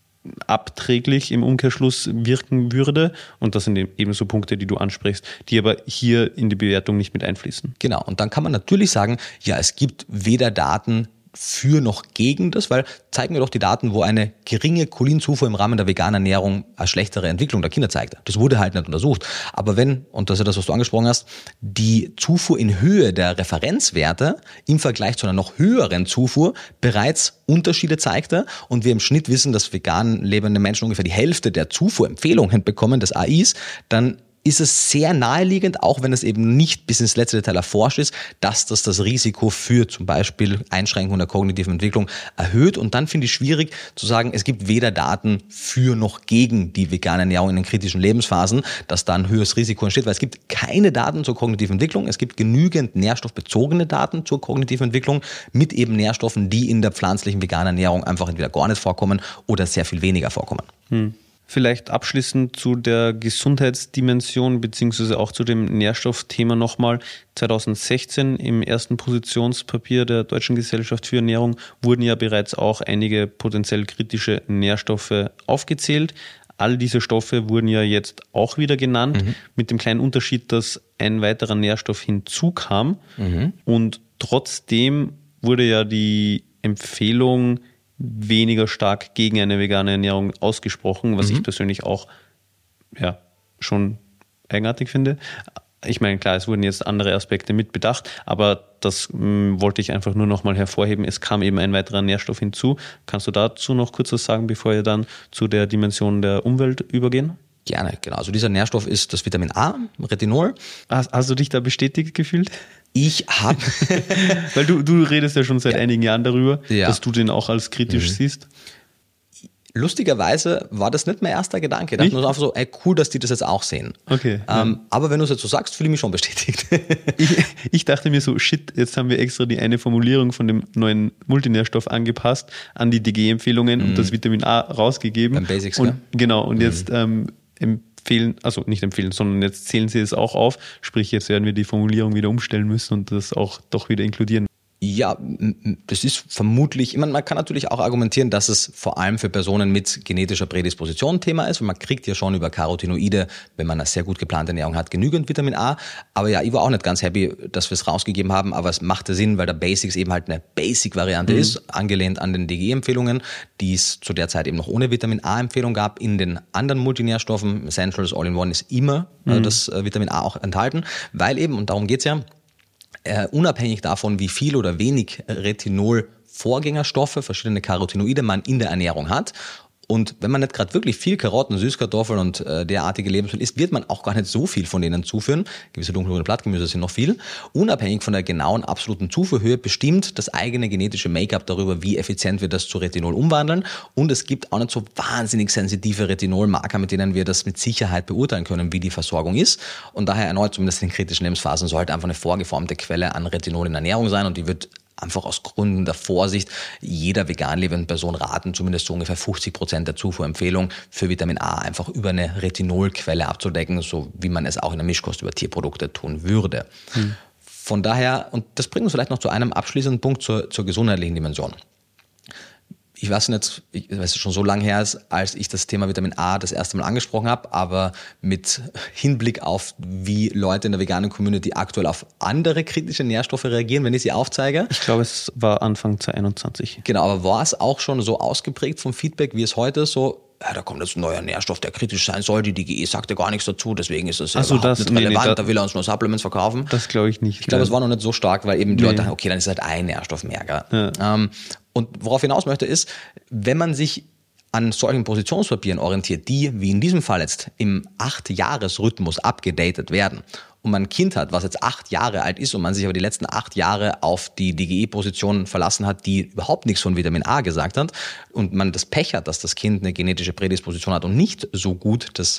abträglich im Umkehrschluss wirken würde. Und das sind eben so Punkte, die du ansprichst, die aber hier in die Bewertung nicht mit einfließen. Genau, und dann kann man natürlich sagen, ja, es gibt weder Daten für noch gegen das, weil zeigen wir doch die Daten, wo eine geringe Cholinzufuhr im Rahmen der veganen Ernährung eine schlechtere Entwicklung der Kinder zeigt. Das wurde halt nicht untersucht. Aber wenn, und das ist das, was du angesprochen hast, die Zufuhr in Höhe der Referenzwerte im Vergleich zu einer noch höheren Zufuhr bereits Unterschiede zeigte und wir im Schnitt wissen, dass vegan lebende Menschen ungefähr die Hälfte der Zufuhrempfehlungen bekommen, des A Is, dann ist es sehr naheliegend, auch wenn es eben nicht bis ins letzte Detail erforscht ist, dass das das Risiko für zum Beispiel Einschränkungen der kognitiven Entwicklung erhöht. Und dann finde ich schwierig zu sagen, es gibt weder Daten für noch gegen die vegane Ernährung in den kritischen Lebensphasen, dass da ein höheres Risiko entsteht, weil es gibt keine Daten zur kognitiven Entwicklung. Es gibt genügend nährstoffbezogene Daten zur kognitiven Entwicklung mit eben Nährstoffen, die in der pflanzlichen veganen Ernährung einfach entweder gar nicht vorkommen oder sehr viel weniger vorkommen. Hm. Vielleicht abschließend zu der Gesundheitsdimension beziehungsweise auch zu dem Nährstoffthema nochmal. zwanzig sechzehn im ersten Positionspapier der Deutschen Gesellschaft für Ernährung wurden ja bereits auch einige potenziell kritische Nährstoffe aufgezählt. All diese Stoffe wurden ja jetzt auch wieder genannt, mhm. mit dem kleinen Unterschied, dass ein weiterer Nährstoff hinzukam. Mhm. Und trotzdem wurde ja die Empfehlung weniger stark gegen eine vegane Ernährung ausgesprochen, was mhm. ich persönlich auch ja, schon eigenartig finde. Ich meine, klar, es wurden jetzt andere Aspekte mit bedacht, aber das mh, wollte ich einfach nur noch mal hervorheben. Es kam eben ein weiterer Nährstoff hinzu. Kannst du dazu noch kurz was sagen, bevor wir dann zu der Dimension der Umwelt übergehen? Gerne, genau. Also dieser Nährstoff ist das Vitamin A, Retinol. Hast, hast du dich da bestätigt gefühlt? Ich habe... Weil du, du redest ja schon seit ja. einigen Jahren darüber, ja. dass du den auch als kritisch mhm. siehst. Lustigerweise war das nicht mein erster Gedanke. Ich dachte nur einfach so, ey, cool, dass die das jetzt auch sehen. Okay. Ähm, ja. Aber wenn du es jetzt so sagst, fühle ich mich schon bestätigt. ich, ich dachte mir so, shit, jetzt haben wir extra die eine Formulierung von dem neuen Multinährstoff angepasst an die D G E-Empfehlungen mhm. und das Vitamin A rausgegeben. Beim Basics, und, ja. Genau, und mhm. jetzt ähm, empfehlen, also nicht empfehlen, sondern jetzt zählen sie es auch auf. Sprich, jetzt werden wir die Formulierung wieder umstellen müssen und das auch doch wieder inkludieren. Ja, das ist vermutlich, ich meine, man kann natürlich auch argumentieren, dass es vor allem für Personen mit genetischer Prädisposition ein Thema ist, weil man kriegt ja schon über Carotinoide, wenn man eine sehr gut geplante Ernährung hat, genügend Vitamin A. Aber ja, ich war auch nicht ganz happy, dass wir es rausgegeben haben, aber es machte Sinn, weil der Basics eben halt eine Basic-Variante mhm. ist, angelehnt an den D G E-Empfehlungen, die es zu der Zeit eben noch ohne Vitamin A-Empfehlung gab. In den anderen Multinährstoffen, Essentials, All-in-One, ist immer mhm. das Vitamin A auch enthalten, weil eben, und darum geht's ja, Uh, unabhängig davon, wie viel oder wenig Retinol-Vorgängerstoffe, verschiedene Carotinoide man in der Ernährung hat. Und wenn man nicht gerade wirklich viel Karotten, Süßkartoffeln und äh, derartige Lebensmittel isst, wird man auch gar nicht so viel von denen zuführen. Gewisse dunkelgrüne Blattgemüse sind noch viel. Unabhängig von der genauen absoluten Zufuhrhöhe bestimmt das eigene genetische Make-up darüber, wie effizient wir das zu Retinol umwandeln. Und es gibt auch nicht so wahnsinnig sensitive Retinolmarker, mit denen wir das mit Sicherheit beurteilen können, wie die Versorgung ist. Und daher erneut, zumindest in den kritischen Lebensphasen, sollte einfach eine vorgeformte Quelle an Retinol in Ernährung sein und die wird einfach aus Gründen der Vorsicht jeder vegan lebenden Person raten, zumindest so ungefähr fünfzig Prozent der Zufuhrempfehlung für Vitamin A einfach über eine Retinolquelle abzudecken, so wie man es auch in der Mischkost über Tierprodukte tun würde. Hm. Von daher, und das bringt uns vielleicht noch zu einem abschließenden Punkt zur, zur gesundheitlichen Dimension. Ich weiß nicht, ich weiß es schon so lange her ist, als ich das Thema Vitamin A das erste Mal angesprochen habe, aber mit Hinblick auf, wie Leute in der veganen Community aktuell auf andere kritische Nährstoffe reagieren, wenn ich sie aufzeige. Ich glaube, es war Anfang zwanzig einundzwanzig. Genau, aber war es auch schon so ausgeprägt vom Feedback, wie es heute ist, so, ja, da kommt jetzt ein neuer Nährstoff, der kritisch sein soll, die D G E sagt ja gar nichts dazu, deswegen ist es ja so, überhaupt das, nicht relevant, nee, nee, da will er uns nur Supplements verkaufen. Das glaube ich nicht. Ich glaube, es war noch nicht so stark, weil eben die nee. Leute dachten, okay, dann ist halt ein Nährstoff mehr. Gell? Ja. Ähm, und worauf ich hinaus möchte ist, wenn man sich an solchen Positionspapieren orientiert, die, wie in diesem Fall jetzt, im acht-Jahres-Rhythmus abgedatet werden und man ein Kind hat, was jetzt acht Jahre alt ist und man sich aber die letzten acht Jahre auf die D G E-Position verlassen hat, die überhaupt nichts von Vitamin A gesagt hat und man das Pech hat, dass das Kind eine genetische Prädisposition hat und nicht so gut das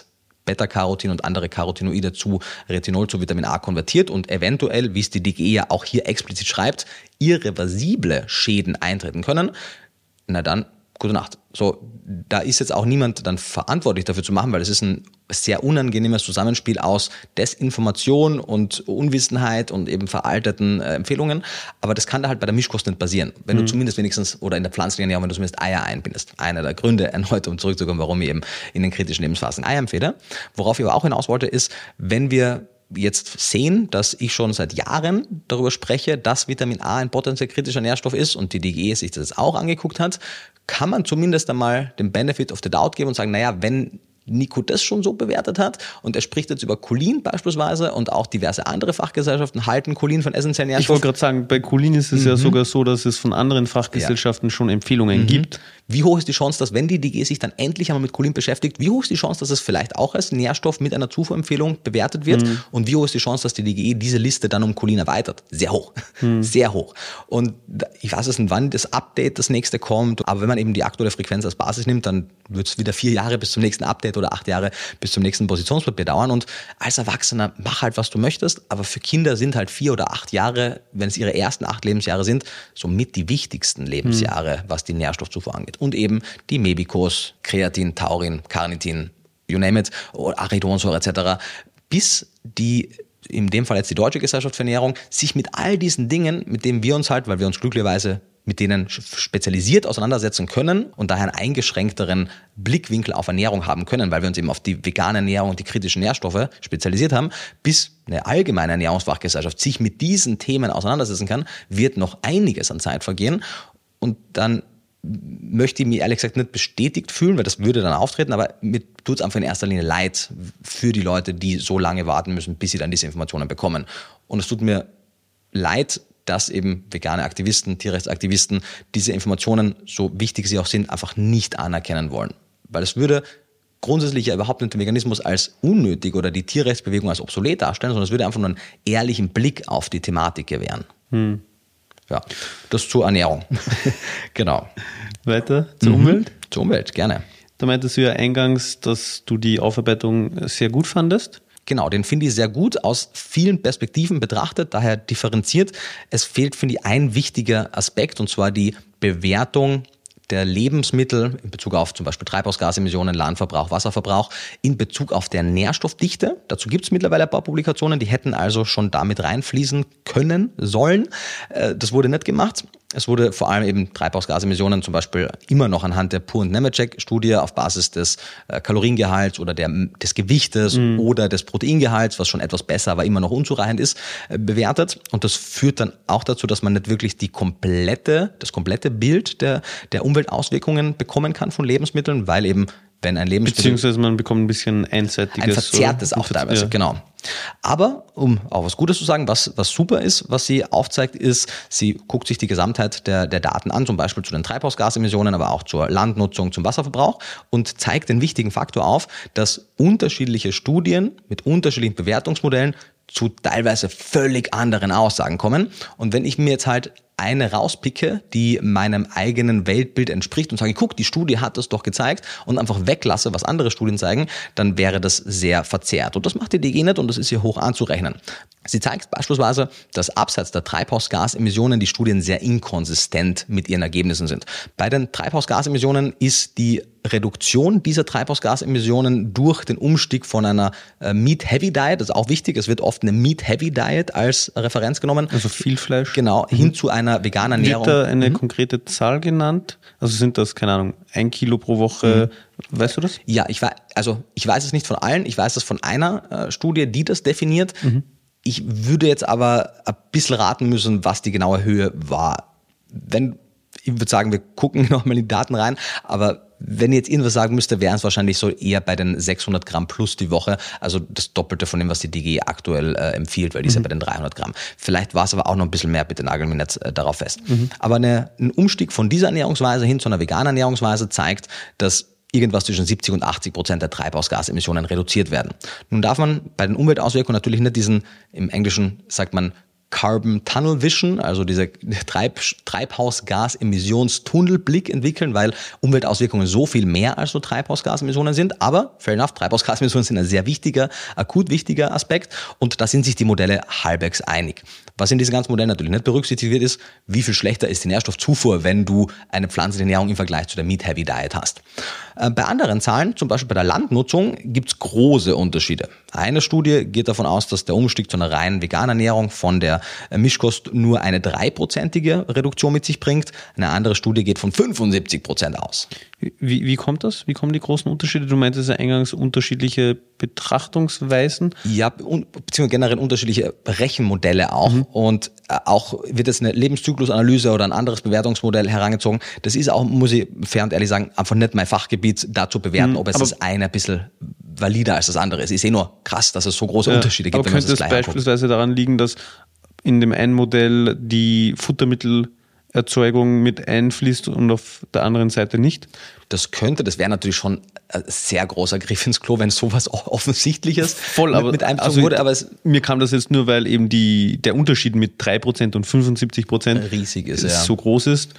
Beta-Carotin und andere Carotinoide zu Retinol, zu Vitamin A konvertiert und eventuell, wie es die D G E ja auch hier explizit schreibt, irreversible Schäden eintreten können, na dann gute Nacht. So, da ist jetzt auch niemand dann verantwortlich dafür zu machen, weil es ist ein sehr unangenehmes Zusammenspiel aus Desinformation und Unwissenheit und eben veralteten äh, Empfehlungen. Aber das kann da halt bei der Mischkost nicht passieren. Wenn mhm. du zumindest wenigstens, oder in der pflanzlichen Ernährung, wenn du zumindest Eier einbindest. Einer der Gründe erneut, um zurückzukommen, warum ich eben in den kritischen Lebensphasen Eier empfehle. Worauf ich aber auch hinaus wollte, ist, wenn wir jetzt sehen, dass ich schon seit Jahren darüber spreche, dass Vitamin A ein potenziell kritischer Nährstoff ist und die D G E sich das auch angeguckt hat, kann man zumindest einmal den Benefit of the doubt geben und sagen, naja, wenn Nico das schon so bewertet hat und er spricht jetzt über Cholin beispielsweise und auch diverse andere Fachgesellschaften halten Cholin von essentiellen Nährstoffen. Ich wollte gerade sagen, bei Cholin ist es mhm. ja sogar so, dass es von anderen Fachgesellschaften ja. schon Empfehlungen mhm. gibt. Wie hoch ist die Chance, dass wenn die D G E sich dann endlich einmal mit Cholin beschäftigt, wie hoch ist die Chance, dass es vielleicht auch als Nährstoff mit einer Zufuhrempfehlung bewertet wird mhm. und wie hoch ist die Chance, dass die D G E diese Liste dann um Cholin erweitert? Sehr hoch, mhm. sehr hoch. Und ich weiß nicht, wann das Update das nächste kommt, aber wenn man eben die aktuelle Frequenz als Basis nimmt, dann wird es wieder vier Jahre bis zum nächsten Update oder acht Jahre bis zum nächsten Positionspapier dauern und als Erwachsener mach halt, was du möchtest, aber für Kinder sind halt vier oder acht Jahre, wenn es ihre ersten acht Lebensjahre sind, somit die wichtigsten Lebensjahre, mhm. was die Nährstoffzufuhr angeht. Und eben die Mebicos, Kreatin, Taurin, Carnitin, you name it, Arachidonsäure et cetera, bis die, in dem Fall jetzt die Deutsche Gesellschaft für Ernährung, sich mit all diesen Dingen, mit denen wir uns halt, weil wir uns glücklicherweise mit denen spezialisiert auseinandersetzen können und daher einen eingeschränkteren Blickwinkel auf Ernährung haben können, weil wir uns eben auf die vegane Ernährung und die kritischen Nährstoffe spezialisiert haben, bis eine allgemeine Ernährungsfachgesellschaft sich mit diesen Themen auseinandersetzen kann, wird noch einiges an Zeit vergehen und dann möchte ich mich ehrlich gesagt nicht bestätigt fühlen, weil das würde dann auftreten, aber mir tut es einfach in erster Linie leid für die Leute, die so lange warten müssen, bis sie dann diese Informationen bekommen. Und es tut mir leid, dass eben vegane Aktivisten, Tierrechtsaktivisten diese Informationen, so wichtig sie auch sind, einfach nicht anerkennen wollen. Weil es würde grundsätzlich ja überhaupt nicht den Veganismus als unnötig oder die Tierrechtsbewegung als obsolet darstellen, sondern es würde einfach nur einen ehrlichen Blick auf die Thematik gewähren. Hm. Ja, das zur Ernährung. Genau. Weiter zur mhm. Umwelt? Zur Umwelt, gerne. Da meintest du ja eingangs, dass du die Aufarbeitung sehr gut fandest. Genau, den finde ich sehr gut, aus vielen Perspektiven betrachtet, daher differenziert. Es fehlt, finde ich, ein wichtiger Aspekt, und zwar die Bewertung der Lebensmittel in Bezug auf zum Beispiel Treibhausgasemissionen, Landverbrauch, Wasserverbrauch, in Bezug auf der Nährstoffdichte. Dazu gibt es mittlerweile ein paar Publikationen, die hätten also schon damit reinfließen können, sollen. Das wurde nicht gemacht. Es wurde vor allem eben Treibhausgasemissionen zum Beispiel immer noch anhand der Pur- und Nemetschek-Studie auf Basis des äh, Kaloriengehalts oder der, des Gewichtes mhm. oder des Proteingehalts, was schon etwas besser, aber immer noch unzureichend ist, äh, bewertet. Und das führt dann auch dazu, dass man nicht wirklich die komplette, das komplette Bild der, der Umweltauswirkungen bekommen kann von Lebensmitteln, weil eben wenn ein Lebensmittel... Beziehungsweise man bekommt ein bisschen einseitiges... Ein verzerrtes auch teilweise, ja. Genau. Aber, um auch was Gutes zu sagen, was, was super ist, was sie aufzeigt, ist, sie guckt sich die Gesamtheit der, der Daten an, zum Beispiel zu den Treibhausgasemissionen, aber auch zur Landnutzung, zum Wasserverbrauch und zeigt den wichtigen Faktor auf, dass unterschiedliche Studien mit unterschiedlichen Bewertungsmodellen zu teilweise völlig anderen Aussagen kommen. Und wenn ich mir jetzt halt eine rauspicke, die meinem eigenen Weltbild entspricht und sage, guck, die Studie hat das doch gezeigt und einfach weglasse, was andere Studien zeigen, dann wäre das sehr verzerrt. Und das macht die D G E nicht und das ist hier hoch anzurechnen. Sie zeigt beispielsweise, dass abseits der Treibhausgasemissionen die Studien sehr inkonsistent mit ihren Ergebnissen sind. Bei den Treibhausgasemissionen ist die Reduktion dieser Treibhausgasemissionen durch den Umstieg von einer äh, Meat-Heavy-Diet, das ist auch wichtig, es wird oft eine Meat-Heavy-Diet als Referenz genommen. Also viel Fleisch. Genau, mhm. hin zu einer veganen Ernährung. Wird da eine mhm. konkrete Zahl genannt? Also sind das, keine Ahnung, ein Kilo pro Woche, mhm. weißt du das? Ja, ich weiß, also ich weiß es nicht von allen, ich weiß es von einer äh, Studie, die das definiert. Mhm. Ich würde jetzt aber ein bisschen raten müssen, was die genaue Höhe war. Wenn, ich würde sagen, wir gucken nochmal in die Daten rein, aber wenn ich jetzt irgendwas sagen müsste, wären es wahrscheinlich so eher bei den sechshundert Gramm plus die Woche, also das Doppelte von dem, was die D G E aktuell äh, empfiehlt, weil die ist mhm. ja bei den dreihundert Gramm. Vielleicht war es aber auch noch ein bisschen mehr, bitte nageln wir nicht äh, darauf fest. Mhm. Aber eine, ein Umstieg von dieser Ernährungsweise hin zu einer veganen Ernährungsweise zeigt, dass irgendwas zwischen siebzig und achtzig Prozent der Treibhausgasemissionen reduziert werden. Nun darf man bei den Umweltauswirkungen natürlich nicht diesen, im Englischen sagt man Carbon Tunnel Vision, also diese Treib- Treibhausgasemissionstunnelblick entwickeln, weil Umweltauswirkungen so viel mehr als so Treibhausgasemissionen sind. Aber, fair enough, Treibhausgasemissionen sind ein sehr wichtiger, akut wichtiger Aspekt und da sind sich die Modelle halbwegs einig. Was in diesen ganzen Modellen natürlich nicht berücksichtigt wird, ist, wie viel schlechter ist die Nährstoffzufuhr, wenn du eine pflanzliche Ernährung im Vergleich zu der Meat-Heavy Diet hast. Äh, bei anderen Zahlen, zum Beispiel bei der Landnutzung, gibt es große Unterschiede. Eine Studie geht davon aus, dass der Umstieg zu einer reinen veganen Ernährung von der Mischkost nur eine dreiprozentige Reduktion mit sich bringt. Eine andere Studie geht von fünfundsiebzig Prozent aus. Wie, wie kommt das? Wie kommen die großen Unterschiede? Du meintest ja eingangs unterschiedliche Betrachtungsweisen. Ja, beziehungsweise generell unterschiedliche Rechenmodelle auch. Mhm. Und auch wird jetzt eine Lebenszyklusanalyse oder ein anderes Bewertungsmodell herangezogen. Das ist auch, muss ich fair und ehrlich sagen, einfach nicht mein Fachgebiet, da zu bewerten, mhm, ob es das eine ein bisschen valider als das andere ist. Ich sehe nur krass, dass es so große ja, Unterschiede gibt. Aber wenn könnte es beispielsweise anguckt. daran liegen, dass in dem einen Modell die Futtermittelerzeugung mit einfließt und auf der anderen Seite nicht? Das könnte, das wäre natürlich schon ein sehr großer Griff ins Klo, wenn sowas Offensichtliches Voll, aber, mit einbezogen also wurde. Aber es, mir kam das jetzt nur, weil eben die, der Unterschied mit drei Prozent und fünfundsiebzig Prozent riesig ist, ja. so groß ist.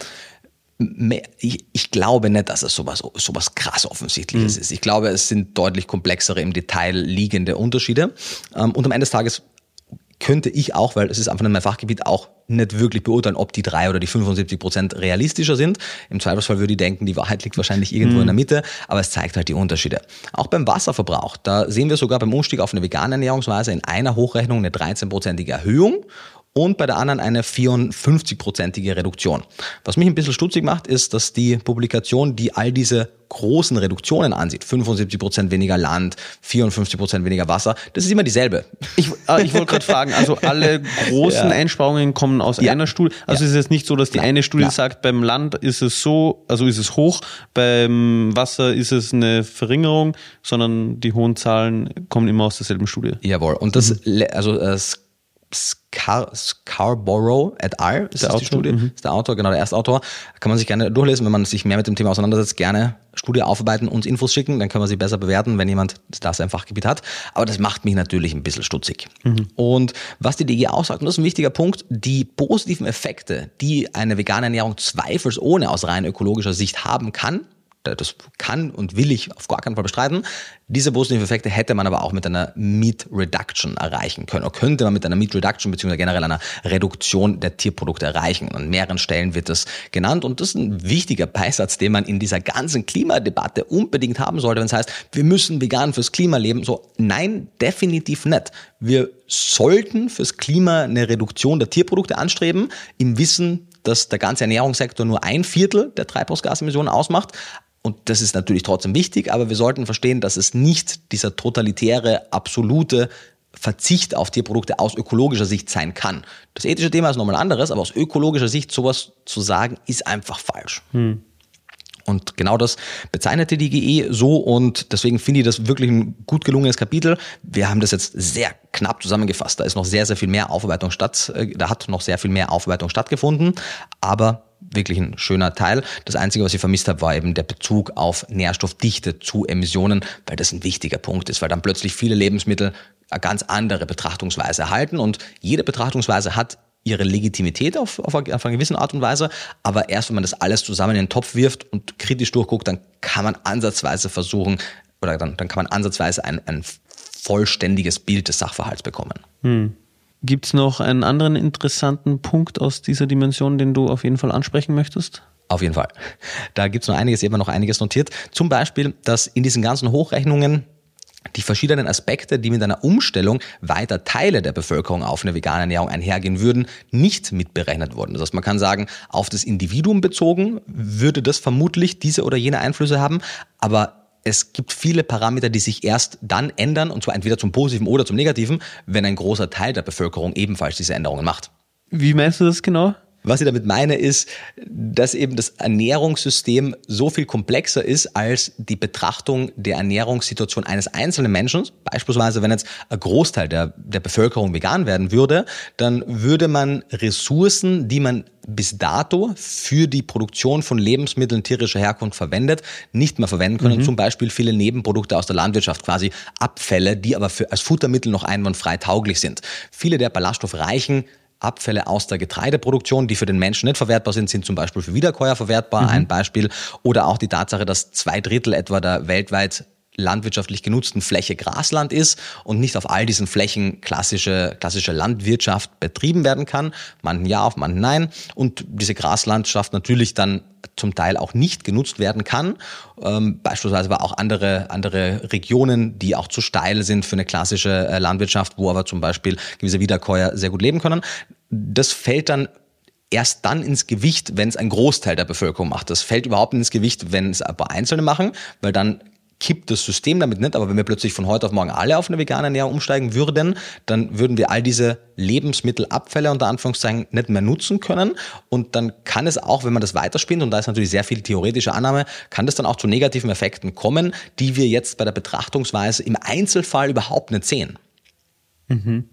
Ich, ich glaube nicht, dass es sowas, sowas krass Offensichtliches mhm. ist. Ich glaube, es sind deutlich komplexere, im Detail liegende Unterschiede. Und am Ende des Tages könnte ich auch, weil es ist einfach nicht mein Fachgebiet, auch nicht wirklich beurteilen, ob die drei oder die fünfundsiebzig Prozent realistischer sind. Im Zweifelsfall würde ich denken, die Wahrheit liegt wahrscheinlich irgendwo mhm. in der Mitte, aber es zeigt halt die Unterschiede. Auch beim Wasserverbrauch, da sehen wir sogar beim Umstieg auf eine vegane Ernährungsweise in einer Hochrechnung eine dreizehnprozentige Erhöhung und bei der anderen eine vierundfünfzig-prozentige Reduktion. Was mich ein bisschen stutzig macht, ist, dass die Publikation, die all diese großen Reduktionen ansieht, fünfundsiebzig Prozent weniger Land, vierundfünfzig Prozent weniger Wasser, das ist immer dieselbe. Ich, äh, ich wollte gerade fragen, also alle großen ja. Einsparungen kommen aus ja. einer Studie. Also ja. ist es nicht so, dass die Klar. eine Studie Klar. sagt, beim Land ist es so, also ist es hoch, beim Wasser ist es eine Verringerung, sondern die hohen Zahlen kommen immer aus derselben Studie. Jawohl. Und das, also es Scar- Scarborough et al. Ist der das die Studie? Mhm. Ist der Autor, genau, der Erstautor. Kann man sich gerne durchlesen, wenn man sich mehr mit dem Thema auseinandersetzt, gerne Studie aufarbeiten, uns Infos schicken, dann können wir sie besser bewerten, wenn jemand das sein Fachgebiet hat. Aber das macht mich natürlich ein bisschen stutzig. Mhm. Und was die D G auch sagt, und das ist ein wichtiger Punkt, die positiven Effekte, die eine vegane Ernährung zweifelsohne aus rein ökologischer Sicht haben kann, das kann und will ich auf gar keinen Fall bestreiten. Diese positiven Effekte hätte man aber auch mit einer Meat Reduction erreichen können. Oder könnte man mit einer Meat Reduction bzw. generell einer Reduktion der Tierprodukte erreichen. An mehreren Stellen wird das genannt. Und das ist ein wichtiger Beisatz, den man in dieser ganzen Klimadebatte unbedingt haben sollte, wenn es heißt, wir müssen vegan fürs Klima leben. So, nein, definitiv nicht. Wir sollten fürs Klima eine Reduktion der Tierprodukte anstreben, im Wissen, dass der ganze Ernährungssektor nur ein Viertel der Treibhausgasemissionen ausmacht. Und das ist natürlich trotzdem wichtig, aber wir sollten verstehen, dass es nicht dieser totalitäre, absolute Verzicht auf Tierprodukte aus ökologischer Sicht sein kann. Das ethische Thema ist nochmal anderes, aber aus ökologischer Sicht sowas zu sagen, ist einfach falsch. Hm. Und genau das bezeichnete die G E so und deswegen finde ich das wirklich ein gut gelungenes Kapitel. Wir haben das jetzt sehr knapp zusammengefasst. Da ist noch sehr, sehr viel mehr Aufarbeitung statt, da hat noch sehr viel mehr Aufarbeitung stattgefunden, aber wirklich ein schöner Teil. Das Einzige, was ich vermisst habe, war eben der Bezug auf Nährstoffdichte zu Emissionen, weil das ein wichtiger Punkt ist, weil dann plötzlich viele Lebensmittel eine ganz andere Betrachtungsweise erhalten und jede Betrachtungsweise hat ihre Legitimität auf, auf, eine, auf eine gewisse Art und Weise, aber erst wenn man das alles zusammen in den Topf wirft und kritisch durchguckt, dann kann man ansatzweise versuchen, oder dann, dann kann man ansatzweise ein, ein vollständiges Bild des Sachverhalts bekommen. Hm. Gibt es noch einen anderen interessanten Punkt aus dieser Dimension, den du auf jeden Fall ansprechen möchtest? Auf jeden Fall. Da gibt es noch einiges, eben noch einiges notiert. Zum Beispiel, dass in diesen ganzen Hochrechnungen die verschiedenen Aspekte, die mit einer Umstellung weiter Teile der Bevölkerung auf eine vegane Ernährung einhergehen würden, nicht mitberechnet wurden. Das heißt, man kann sagen, auf das Individuum bezogen würde das vermutlich diese oder jene Einflüsse haben, aber es gibt viele Parameter, die sich erst dann ändern, und zwar entweder zum Positiven oder zum Negativen, wenn ein großer Teil der Bevölkerung ebenfalls diese Änderungen macht. Wie meinst du das genau? Was ich damit meine, ist, dass eben das Ernährungssystem so viel komplexer ist als die Betrachtung der Ernährungssituation eines einzelnen Menschen. Beispielsweise, wenn jetzt ein Großteil der, der Bevölkerung vegan werden würde, dann würde man Ressourcen, die man bis dato für die Produktion von Lebensmitteln tierischer Herkunft verwendet, nicht mehr verwenden können. Mhm. Zum Beispiel viele Nebenprodukte aus der Landwirtschaft, quasi Abfälle, die aber für, als Futtermittel noch einwandfrei tauglich sind. Viele der ballaststoffreichen Abfälle aus der Getreideproduktion, die für den Menschen nicht verwertbar sind, sind zum Beispiel für Wiederkäuer verwertbar, mhm. ein Beispiel. Oder auch die Tatsache, dass zwei Drittel etwa der weltweit landwirtschaftlich genutzten Fläche Grasland ist und nicht auf all diesen Flächen klassische, klassische Landwirtschaft betrieben werden kann. Manchen ja, auf manchen nein. Und diese Graslandschaft natürlich dann zum Teil auch nicht genutzt werden kann. Ähm, beispielsweise aber auch andere, andere Regionen, die auch zu steil sind für eine klassische äh, Landwirtschaft, wo aber zum Beispiel gewisse Wiederkäuer sehr gut leben können. Das fällt dann erst dann ins Gewicht, wenn es ein Großteil der Bevölkerung macht. Das fällt überhaupt nicht ins Gewicht, wenn es ein paar Einzelne machen, weil dann kippt das System damit nicht, aber wenn wir plötzlich von heute auf morgen alle auf eine vegane Ernährung umsteigen würden, dann würden wir all diese Lebensmittelabfälle unter Anführungszeichen nicht mehr nutzen können und dann kann es auch, wenn man das weiterspinnt, und da ist natürlich sehr viel theoretische Annahme, kann das dann auch zu negativen Effekten kommen, die wir jetzt bei der Betrachtungsweise im Einzelfall überhaupt nicht sehen. Mhm.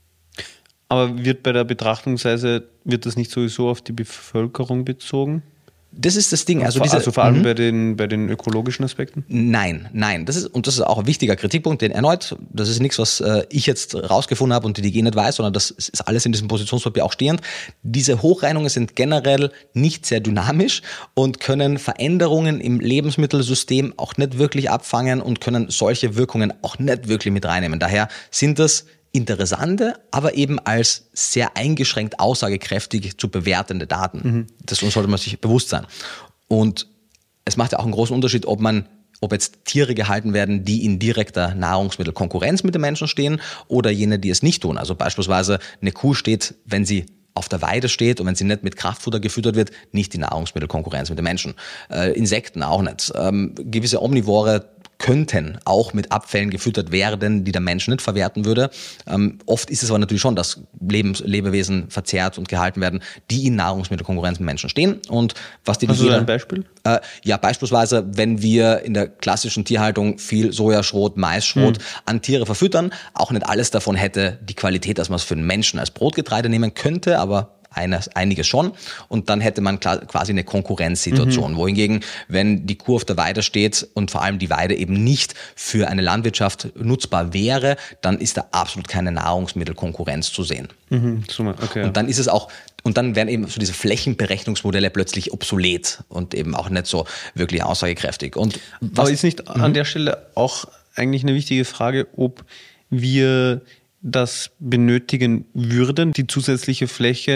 Aber wird bei der Betrachtungsweise, wird das nicht sowieso auf die Bevölkerung bezogen? Das ist das Ding. Also, diese, also vor allem mhm. bei den, bei den ökologischen Aspekten? Nein, nein. Das ist, und das ist auch ein wichtiger Kritikpunkt, den erneut, das ist nichts, was äh, ich jetzt rausgefunden habe und die D G nicht weiß, sondern das ist alles in diesem Positionspapier auch stehend. Diese Hochreinungen sind generell nicht sehr dynamisch und können Veränderungen im Lebensmittelsystem auch nicht wirklich abfangen und können solche Wirkungen auch nicht wirklich mit reinnehmen. Daher sind das interessante, aber eben als sehr eingeschränkt aussagekräftig zu bewertende Daten. Mhm. Das sollte man sich bewusst sein. Und es macht ja auch einen großen Unterschied, ob man, ob jetzt Tiere gehalten werden, die in direkter Nahrungsmittelkonkurrenz mit den Menschen stehen oder jene, die es nicht tun. Also beispielsweise eine Kuh steht, wenn sie auf der Weide steht und wenn sie nicht mit Kraftfutter gefüttert wird, nicht die Nahrungsmittelkonkurrenz mit den Menschen. Äh, Insekten auch nicht. Ähm, gewisse Omnivore könnten auch mit Abfällen gefüttert werden, die der Mensch nicht verwerten würde. Ähm, oft ist es aber natürlich schon, dass Lebens- Lebewesen verzehrt und gehalten werden, die in Nahrungsmittelkonkurrenz mit Menschen stehen. Und was die Hast du da ein Beispiel? Äh, ja, beispielsweise, wenn wir in der klassischen Tierhaltung viel Sojaschrot, Maisschrot mhm. an Tiere verfüttern, auch nicht alles davon hätte die Qualität, dass man es für den Menschen als Brotgetreide nehmen könnte, aber Eines, einiges schon und dann hätte man quasi eine Konkurrenzsituation. Mhm. Wohingegen, wenn die Kuh auf der Weide steht und vor allem die Weide eben nicht für eine Landwirtschaft nutzbar wäre, dann ist da absolut keine Nahrungsmittelkonkurrenz zu sehen. Mhm. Okay, und dann ist es auch, und dann werden eben so diese Flächenberechnungsmodelle plötzlich obsolet und eben auch nicht so wirklich aussagekräftig. Und was, aber ist nicht mhm. an der Stelle auch eigentlich eine wichtige Frage, ob wir das benötigen würden, die zusätzliche Fläche,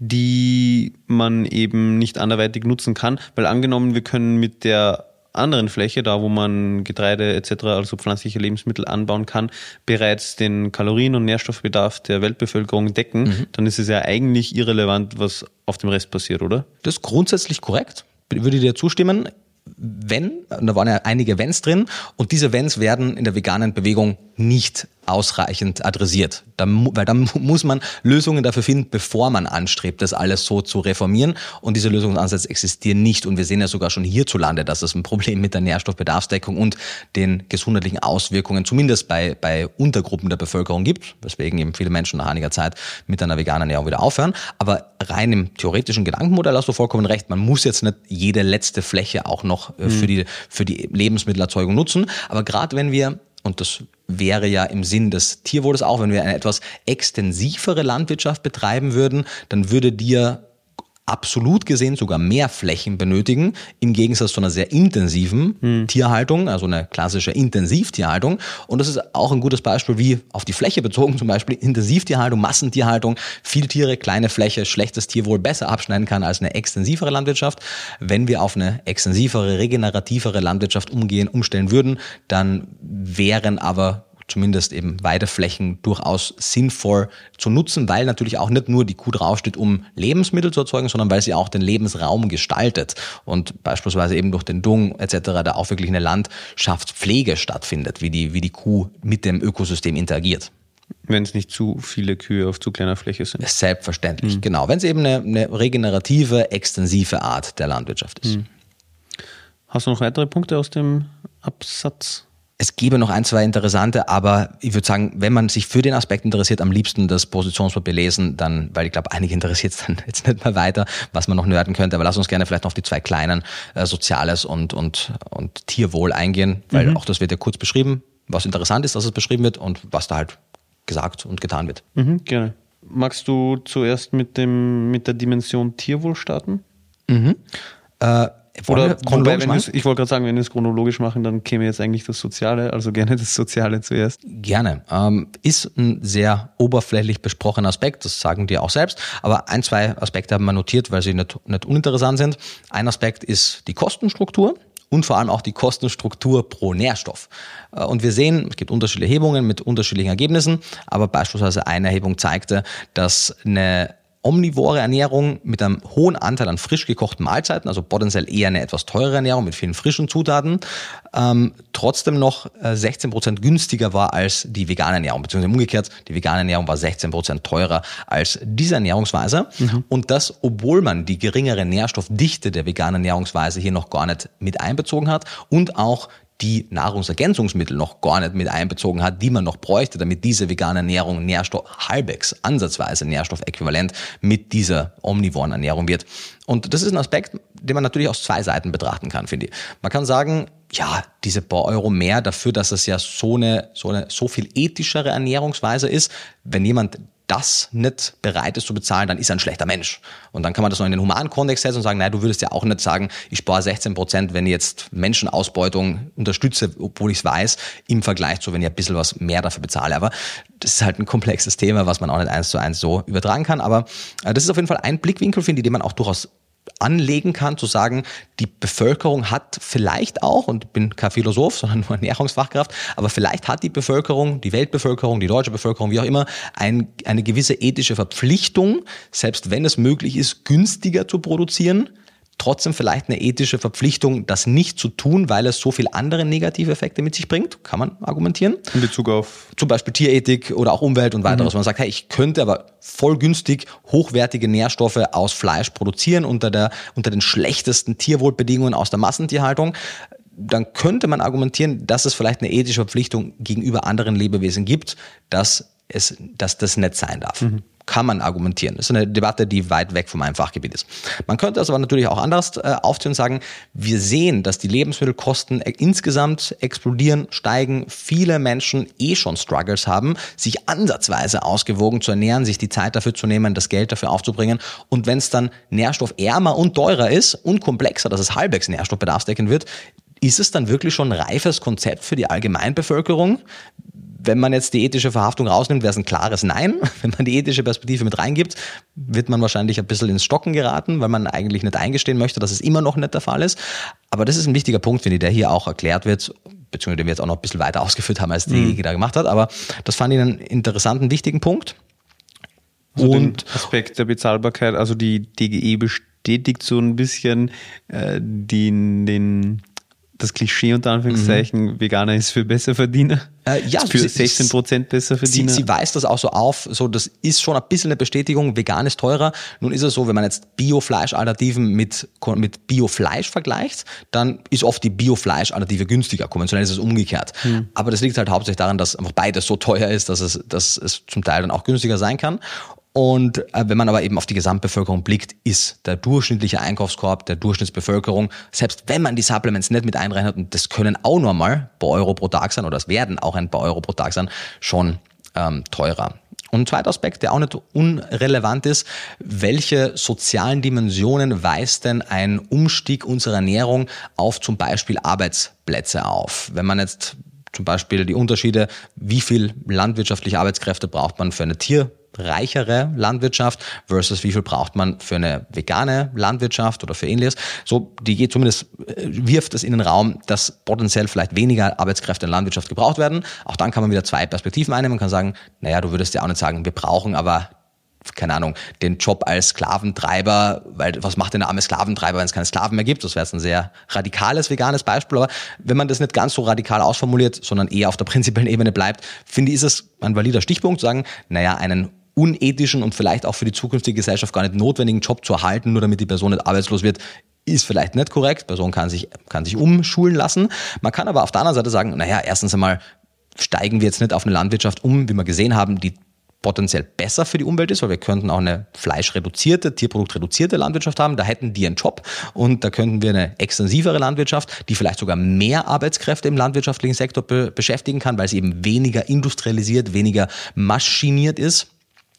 die man eben nicht anderweitig nutzen kann, weil angenommen, wir können mit der anderen Fläche, da wo man Getreide et cetera, also pflanzliche Lebensmittel anbauen kann, bereits den Kalorien- und Nährstoffbedarf der Weltbevölkerung decken, mhm. dann ist es ja eigentlich irrelevant, was auf dem Rest passiert, oder? Das ist grundsätzlich korrekt, würde ich dir zustimmen. Wenn, und da waren ja einige Wenns drin, und diese Wenns werden in der veganen Bewegung nicht ausreichend adressiert. Da, weil dann muss man Lösungen dafür finden, bevor man anstrebt, das alles so zu reformieren. Und diese Lösungsansätze existieren nicht. Und wir sehen ja sogar schon hierzulande, dass es ein Problem mit der Nährstoffbedarfsdeckung und den gesundheitlichen Auswirkungen, zumindest bei, bei Untergruppen der Bevölkerung gibt, weswegen eben viele Menschen nach einiger Zeit mit einer veganen Ernährung wieder aufhören. Aber rein im theoretischen Gedankenmodell hast du vollkommen recht. Man muss jetzt nicht jede letzte Fläche auch noch mhm. für die, für die Lebensmittelerzeugung nutzen. Aber gerade wenn wir, und das wäre ja im Sinn des Tierwohles auch, wenn wir eine etwas extensivere Landwirtschaft betreiben würden, dann würde dir absolut gesehen sogar mehr Flächen benötigen, im Gegensatz zu einer sehr intensiven hm. Tierhaltung, also eine klassische Intensivtierhaltung. Und das ist auch ein gutes Beispiel, wie auf die Fläche bezogen, zum Beispiel Intensivtierhaltung, Massentierhaltung, viel Tiere, kleine Fläche, schlechtes Tierwohl besser abschneiden kann als eine extensivere Landwirtschaft. Wenn wir auf eine extensivere, regenerativere Landwirtschaft umgehen, umstellen würden, dann wären aber zumindest eben Weideflächen durchaus sinnvoll zu nutzen, weil natürlich auch nicht nur die Kuh draufsteht, um Lebensmittel zu erzeugen, sondern weil sie auch den Lebensraum gestaltet und beispielsweise eben durch den Dung et cetera da auch wirklich eine Landschaftspflege stattfindet, wie die, wie die Kuh mit dem Ökosystem interagiert. Wenn es nicht zu viele Kühe auf zu kleiner Fläche sind. Selbstverständlich, mhm. genau. Wenn es eben eine, eine regenerative, extensive Art der Landwirtschaft ist. Mhm. Hast du noch weitere Punkte aus dem Absatz? Es gäbe noch ein, zwei interessante, aber ich würde sagen, wenn man sich für den Aspekt interessiert, am liebsten das Positionspapier lesen, dann, weil ich glaube, einige interessiert es dann jetzt nicht mehr weiter, was man noch nerden könnte, aber lass uns gerne vielleicht noch auf die zwei kleinen, äh, Soziales und, und, und Tierwohl eingehen, weil mhm. auch das wird ja kurz beschrieben, was interessant ist, dass es beschrieben wird und was da halt gesagt und getan wird. Mhm, gerne. Magst du zuerst mit, dem, mit der Dimension Tierwohl starten? Mhm. Äh, Oder wobei, wenn ich wollte gerade sagen, wenn wir es chronologisch machen, dann käme jetzt eigentlich das Soziale, also gerne das Soziale zuerst. Gerne. Ähm, ist ein sehr oberflächlich besprochener Aspekt, das sagen die auch selbst, aber ein, zwei Aspekte haben wir notiert, weil sie nicht, nicht uninteressant sind. Ein Aspekt ist die Kostenstruktur und vor allem auch die Kostenstruktur pro Nährstoff. Und wir sehen, es gibt unterschiedliche Erhebungen mit unterschiedlichen Ergebnissen, aber beispielsweise eine Erhebung zeigte, dass eine omnivore Ernährung mit einem hohen Anteil an frisch gekochten Mahlzeiten, also potenziell eher eine etwas teurere Ernährung mit vielen frischen Zutaten, ähm, trotzdem noch äh, sechzehn Prozent günstiger war als die vegane Ernährung, beziehungsweise umgekehrt, die vegane Ernährung war sechzehn Prozent teurer als diese Ernährungsweise. Mhm. Und das, obwohl man die geringere Nährstoffdichte der veganen Ernährungsweise hier noch gar nicht mit einbezogen hat und auch die Nahrungsergänzungsmittel noch gar nicht mit einbezogen hat, die man noch bräuchte, damit diese vegane Ernährung Nährstoff halbwegs, ansatzweise nährstoffäquivalent mit dieser omnivoren Ernährung wird. Und das ist ein Aspekt, den man natürlich aus zwei Seiten betrachten kann, finde ich. Man kann sagen, ja, diese paar Euro mehr dafür, dass es ja so eine, so eine, so viel ethischere Ernährungsweise ist, wenn jemand das nicht bereit ist zu bezahlen, dann ist er ein schlechter Mensch. Und dann kann man das noch in den humanen Kontext setzen und sagen, nein, du würdest ja auch nicht sagen, ich spare sechzehn Prozent, wenn ich jetzt Menschenausbeutung unterstütze, obwohl ich es weiß, im Vergleich zu, wenn ich ein bisschen was mehr dafür bezahle. Aber das ist halt ein komplexes Thema, was man auch nicht eins zu eins so übertragen kann. Aber das ist auf jeden Fall ein Blickwinkel, finde ich, den man auch durchaus anlegen kann, zu sagen, die Bevölkerung hat vielleicht auch, und ich bin kein Philosoph, sondern nur Ernährungsfachkraft, aber vielleicht hat die Bevölkerung, die Weltbevölkerung, die deutsche Bevölkerung, wie auch immer, ein, eine gewisse ethische Verpflichtung, selbst wenn es möglich ist, günstiger zu produzieren, trotzdem vielleicht eine ethische Verpflichtung, das nicht zu tun, weil es so viel andere negative Effekte mit sich bringt, kann man argumentieren. In Bezug auf? Zum Beispiel Tierethik oder auch Umwelt und weiteres. Mhm. Man sagt, hey, ich könnte aber voll günstig hochwertige Nährstoffe aus Fleisch produzieren unter der, unter den schlechtesten Tierwohlbedingungen aus der Massentierhaltung. Dann könnte man argumentieren, dass es vielleicht eine ethische Verpflichtung gegenüber anderen Lebewesen gibt, dass es, dass das nicht sein darf. Mhm. Kann man argumentieren. Das ist eine Debatte, die weit weg von meinem Fachgebiet ist. Man könnte das aber natürlich auch anders äh, aufziehen und sagen, wir sehen, dass die Lebensmittelkosten äh, insgesamt explodieren, steigen, viele Menschen eh schon Struggles haben, sich ansatzweise ausgewogen zu ernähren, sich die Zeit dafür zu nehmen, das Geld dafür aufzubringen. Und wenn es dann nährstoffärmer und teurer ist und komplexer, dass es halbwegs nährstoffbedarfsdeckend wird, ist es dann wirklich schon ein reifes Konzept für die Allgemeinbevölkerung? Wenn man jetzt die ethische Verhaftung rausnimmt, wäre es ein klares Nein. Wenn man die ethische Perspektive mit reingibt, wird man wahrscheinlich ein bisschen ins Stocken geraten, weil man eigentlich nicht eingestehen möchte, dass es immer noch nicht der Fall ist. Aber das ist ein wichtiger Punkt, finde ich, der hier auch erklärt wird, beziehungsweise den wir jetzt auch noch ein bisschen weiter ausgeführt haben, als die mhm. da gemacht hat. Aber das fand ich einen interessanten, wichtigen Punkt. Also und den Aspekt der Bezahlbarkeit, also die D G E bestätigt so ein bisschen äh, den, den das Klischee unter Anführungszeichen, mhm. Veganer ist für Besserverdiener. Äh, ja, ist für sie, sechzehn Prozent Besserverdiener. Sie, sie weist das auch so auf, so das ist schon ein bisschen eine Bestätigung, vegan ist teurer. Nun ist es so, wenn man jetzt Bio-Fleisch-Alternativen mit, mit Bio-Fleisch vergleicht, dann ist oft die Bio-Fleisch-Alternative günstiger. Konventionell ist es umgekehrt. Mhm. Aber das liegt halt hauptsächlich daran, dass einfach beides so teuer ist, dass es, dass es zum Teil dann auch günstiger sein kann. Und äh, wenn man aber eben auf die Gesamtbevölkerung blickt, ist der durchschnittliche Einkaufskorb der Durchschnittsbevölkerung, selbst wenn man die Supplements nicht mit einrechnet, und das können auch nur mal ein paar Euro pro Tag sein, oder es werden auch ein paar Euro pro Tag sein, schon ähm, teurer. Und ein zweiter Aspekt, der auch nicht unrelevant ist, welche sozialen Dimensionen weist denn ein Umstieg unserer Ernährung auf zum Beispiel Arbeitsplätze auf? Wenn man jetzt zum Beispiel die Unterschiede, wie viel landwirtschaftliche Arbeitskräfte braucht man für eine Tier reichere Landwirtschaft versus wie viel braucht man für eine vegane Landwirtschaft oder für ähnliches. So, die geht zumindest, wirft es in den Raum, dass potenziell vielleicht weniger Arbeitskräfte in der Landwirtschaft gebraucht werden. Auch dann kann man wieder zwei Perspektiven einnehmen. Man kann sagen, naja, du würdest ja auch nicht sagen, wir brauchen aber, keine Ahnung, den Job als Sklaventreiber, weil was macht denn der arme Sklaventreiber, wenn es keine Sklaven mehr gibt? Das wäre jetzt ein sehr radikales, veganes Beispiel, aber wenn man das nicht ganz so radikal ausformuliert, sondern eher auf der prinzipiellen Ebene bleibt, finde ich, ist es ein valider Stichpunkt zu sagen, naja, einen unethischen und vielleicht auch für die zukünftige Gesellschaft gar nicht notwendigen Job zu erhalten, nur damit die Person nicht arbeitslos wird, ist vielleicht nicht korrekt. Die Person kann sich, kann sich umschulen lassen. Man kann aber auf der anderen Seite sagen, naja, erstens einmal steigen wir jetzt nicht auf eine Landwirtschaft um, wie wir gesehen haben, die potenziell besser für die Umwelt ist, weil wir könnten auch eine fleischreduzierte, tierproduktreduzierte Landwirtschaft haben, da hätten die einen Job und da könnten wir eine extensivere Landwirtschaft, die vielleicht sogar mehr Arbeitskräfte im landwirtschaftlichen Sektor be- beschäftigen kann, weil sie eben weniger industrialisiert, weniger maschiniert ist.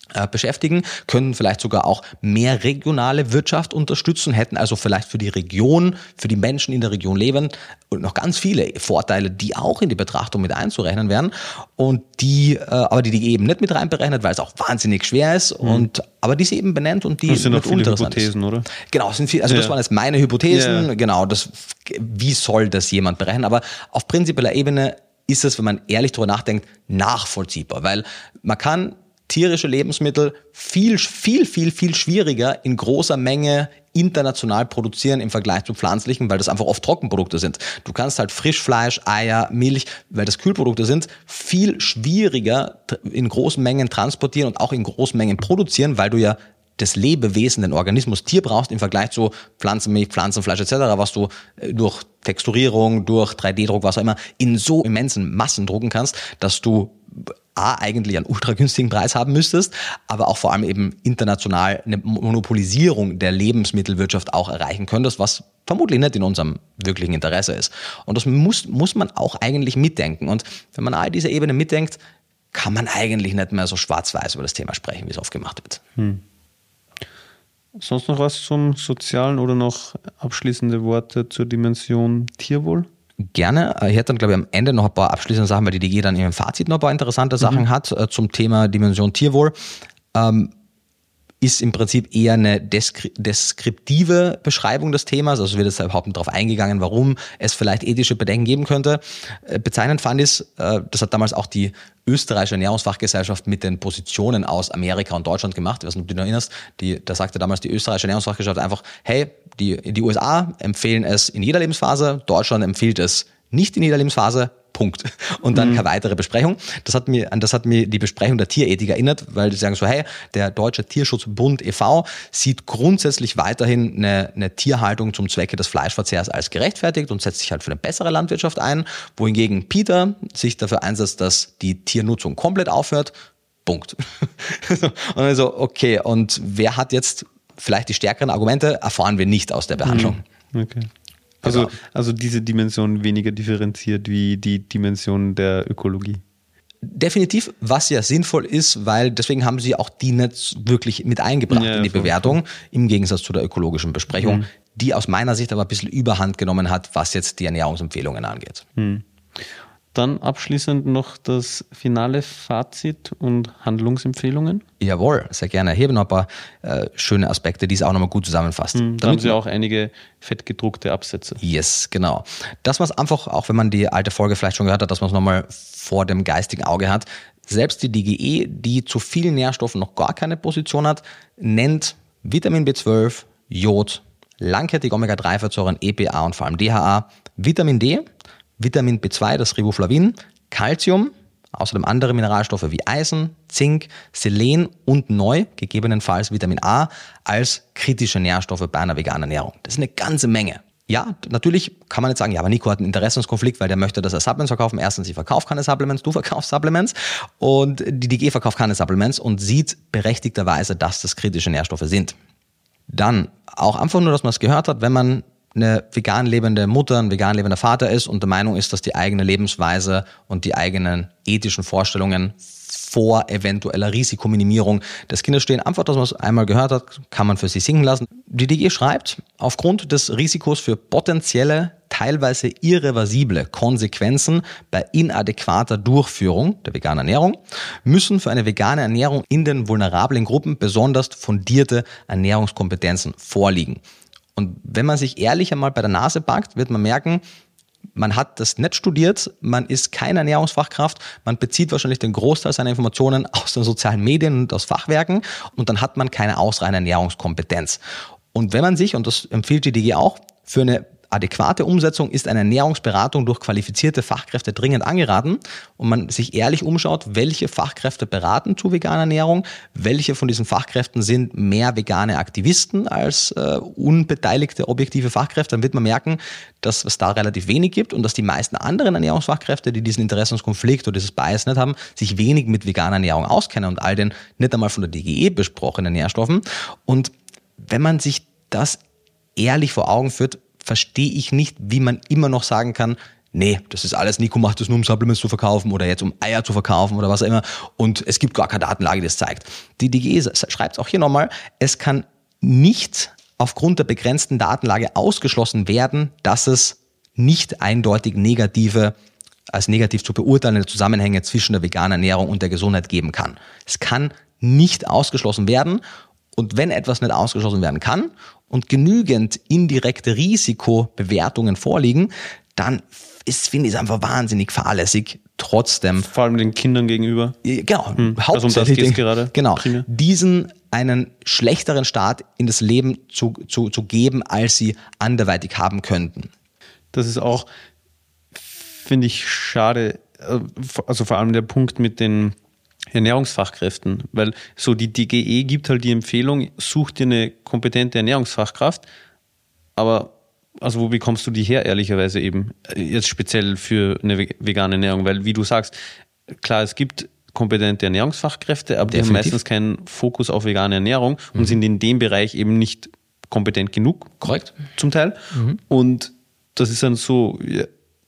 äh, beschäftigen, können vielleicht sogar auch mehr regionale Wirtschaft unterstützen, hätten also vielleicht für die Region, für die Menschen in der Region leben und noch ganz viele Vorteile, die auch in die Betrachtung mit einzurechnen wären und die, äh, aber die die eben nicht mit reinberechnet, weil es auch wahnsinnig schwer ist mhm. und aber die sie eben benennt und die das sind auch viele ist. Hypothesen, oder? Genau, sind viel, also ja. das waren jetzt meine Hypothesen, ja. genau, das, wie soll das jemand berechnen, aber auf prinzipieller Ebene ist es, wenn man ehrlich darüber nachdenkt, nachvollziehbar, weil man kann tierische Lebensmittel viel, viel, viel, viel schwieriger in großer Menge international produzieren im Vergleich zu pflanzlichen, weil das einfach oft Trockenprodukte sind. Du kannst halt Frischfleisch, Eier, Milch, weil das Kühlprodukte sind, viel schwieriger in großen Mengen transportieren und auch in großen Mengen produzieren, weil du ja das Lebewesen, den Organismus Tier brauchst im Vergleich zu Pflanzenmilch, Pflanzenfleisch et cetera, was du durch Texturierung, durch drei D Druck, was auch immer, in so immensen Massen drucken kannst, dass du A, eigentlich einen ultra günstigen Preis haben müsstest, aber auch vor allem eben international eine Monopolisierung der Lebensmittelwirtschaft auch erreichen könntest, was vermutlich nicht in unserem wirklichen Interesse ist. Und das muss, muss man auch eigentlich mitdenken. Und wenn man all diese Ebene mitdenkt, kann man eigentlich nicht mehr so schwarz-weiß über das Thema sprechen, wie es oft gemacht wird. Hm. Sonst noch was zum Sozialen oder noch abschließende Worte zur Dimension Tierwohl? Gerne. Ich hätte dann, glaube ich, am Ende noch ein paar abschließende Sachen, weil die D G dann in ihrem Fazit noch ein paar interessante Sachen mhm. hat äh, zum Thema Dimension Tierwohl. Ähm, ist im Prinzip eher eine deskri- deskriptive Beschreibung des Themas, also wird jetzt überhaupt nicht darauf eingegangen, warum es vielleicht ethische Bedenken geben könnte. Äh, bezeichnend fand ich, äh, das hat damals auch die österreichische Ernährungsfachgesellschaft mit den Positionen aus Amerika und Deutschland gemacht. Ich weiß nicht, ob du dich noch erinnerst, die, da sagte damals die österreichische Ernährungsfachgesellschaft einfach, hey, die, die U S A empfehlen es in jeder Lebensphase, Deutschland empfiehlt es nicht in jeder Lebensphase, Punkt. Und dann mhm. keine weitere Besprechung. Das hat mir, das hat mir die Besprechung der Tierethik erinnert, weil die sagen so, hey, der Deutsche Tierschutzbund e V sieht grundsätzlich weiterhin eine, eine Tierhaltung zum Zwecke des Fleischverzehrs als gerechtfertigt und setzt sich halt für eine bessere Landwirtschaft ein, wohingegen Peter sich dafür einsetzt, dass die Tiernutzung komplett aufhört. Punkt. Und dann so, okay, und wer hat jetzt vielleicht die stärkeren Argumente, erfahren wir nicht aus der Behandlung. Okay. Also, also diese Dimension weniger differenziert wie die Dimension der Ökologie. Definitiv, was ja sinnvoll ist, weil deswegen haben sie auch die nicht wirklich mit eingebracht ja, in die voll, Bewertung, voll. Im Gegensatz zu der ökologischen Besprechung, mhm. die aus meiner Sicht aber ein bisschen Überhand genommen hat, was jetzt die Ernährungsempfehlungen angeht. Mhm. Dann abschließend noch das finale Fazit und Handlungsempfehlungen. Jawohl, sehr gerne. Hier noch ein paar äh, schöne Aspekte, die es auch nochmal gut zusammenfasst. Mhm, da haben Sie auch einige fettgedruckte Absätze. Yes, genau. Dass man es einfach, auch wenn man die alte Folge vielleicht schon gehört hat, dass man es nochmal vor dem geistigen Auge hat. Selbst die D G E, die zu vielen Nährstoffen noch gar keine Position hat, nennt Vitamin B zwölf, Jod, langkettige Omega drei Fettsäuren, E P A und vor allem D H A, Vitamin D, Vitamin B zwei, das Riboflavin, Calcium, außerdem andere Mineralstoffe wie Eisen, Zink, Selen und neu, gegebenenfalls Vitamin A, als kritische Nährstoffe bei einer veganen Ernährung. Das ist eine ganze Menge. Ja, natürlich kann man jetzt sagen, ja, aber Nico hat einen Interessenskonflikt, weil der möchte, dass er Supplements verkaufen. Erstens, ich verkaufe keine Supplements, du verkaufst Supplements und die D G verkauft keine Supplements und sieht berechtigterweise, dass das kritische Nährstoffe sind. Dann auch einfach nur, dass man es gehört hat, wenn man eine vegan lebende Mutter, ein vegan lebender Vater ist und der Meinung ist, dass die eigene Lebensweise und die eigenen ethischen Vorstellungen vor eventueller Risikominimierung des Kindes stehen. Einfach, dass man es einmal gehört hat, kann man für sich sinken lassen. Die D G schreibt, aufgrund des Risikos für potenzielle, teilweise irreversible Konsequenzen bei inadäquater Durchführung der veganen Ernährung müssen für eine vegane Ernährung in den vulnerablen Gruppen besonders fundierte Ernährungskompetenzen vorliegen. Und wenn man sich ehrlich einmal bei der Nase packt, wird man merken, man hat das nicht studiert, man ist keine Ernährungsfachkraft, man bezieht wahrscheinlich den Großteil seiner Informationen aus den sozialen Medien und aus Fachwerken und dann hat man keine ausreichende Ernährungskompetenz. Und wenn man sich, und das empfiehlt die D G auch, für eine adäquate Umsetzung ist eine Ernährungsberatung durch qualifizierte Fachkräfte dringend angeraten und man sich ehrlich umschaut, welche Fachkräfte beraten zu veganer Ernährung, welche von diesen Fachkräften sind mehr vegane Aktivisten als äh, unbeteiligte objektive Fachkräfte, dann wird man merken, dass es da relativ wenig gibt und dass die meisten anderen Ernährungsfachkräfte, die diesen Interessenskonflikt oder dieses Bias nicht haben, sich wenig mit veganer Ernährung auskennen und all den nicht einmal von der D G E besprochenen Nährstoffen. Und wenn man sich das ehrlich vor Augen führt, verstehe ich nicht, wie man immer noch sagen kann, nee, das ist alles, Nico macht das nur, um Supplements zu verkaufen oder jetzt um Eier zu verkaufen oder was auch immer und es gibt gar keine Datenlage, die das zeigt. Die D G E schreibt es auch hier nochmal, es kann nicht aufgrund der begrenzten Datenlage ausgeschlossen werden, dass es nicht eindeutig negative, als negativ zu beurteilende Zusammenhänge zwischen der veganen Ernährung und der Gesundheit geben kann. Es kann nicht ausgeschlossen werden und wenn etwas nicht ausgeschlossen werden kann und genügend indirekte Risikobewertungen vorliegen, dann ist, finde ich es einfach wahnsinnig fahrlässig, trotzdem. Vor allem den Kindern gegenüber. Genau, hm. hauptsächlich also um das geht's gerade. Genau, primär. diesen einen schlechteren Start in das Leben zu, zu, zu geben, als sie anderweitig haben könnten. Das ist auch, finde ich, schade, also vor allem der Punkt mit den Ernährungsfachkräften, weil so die D G E gibt halt die Empfehlung, such dir eine kompetente Ernährungsfachkraft, aber also wo bekommst du die her, ehrlicherweise eben, jetzt speziell für eine vegane Ernährung, weil wie du sagst, klar, es gibt kompetente Ernährungsfachkräfte, aber Definitiv. Die haben meistens keinen Fokus auf vegane Ernährung und mhm. sind in dem Bereich eben nicht kompetent genug. Korrekt. Zum Teil. Mhm. Und das ist dann so, ja,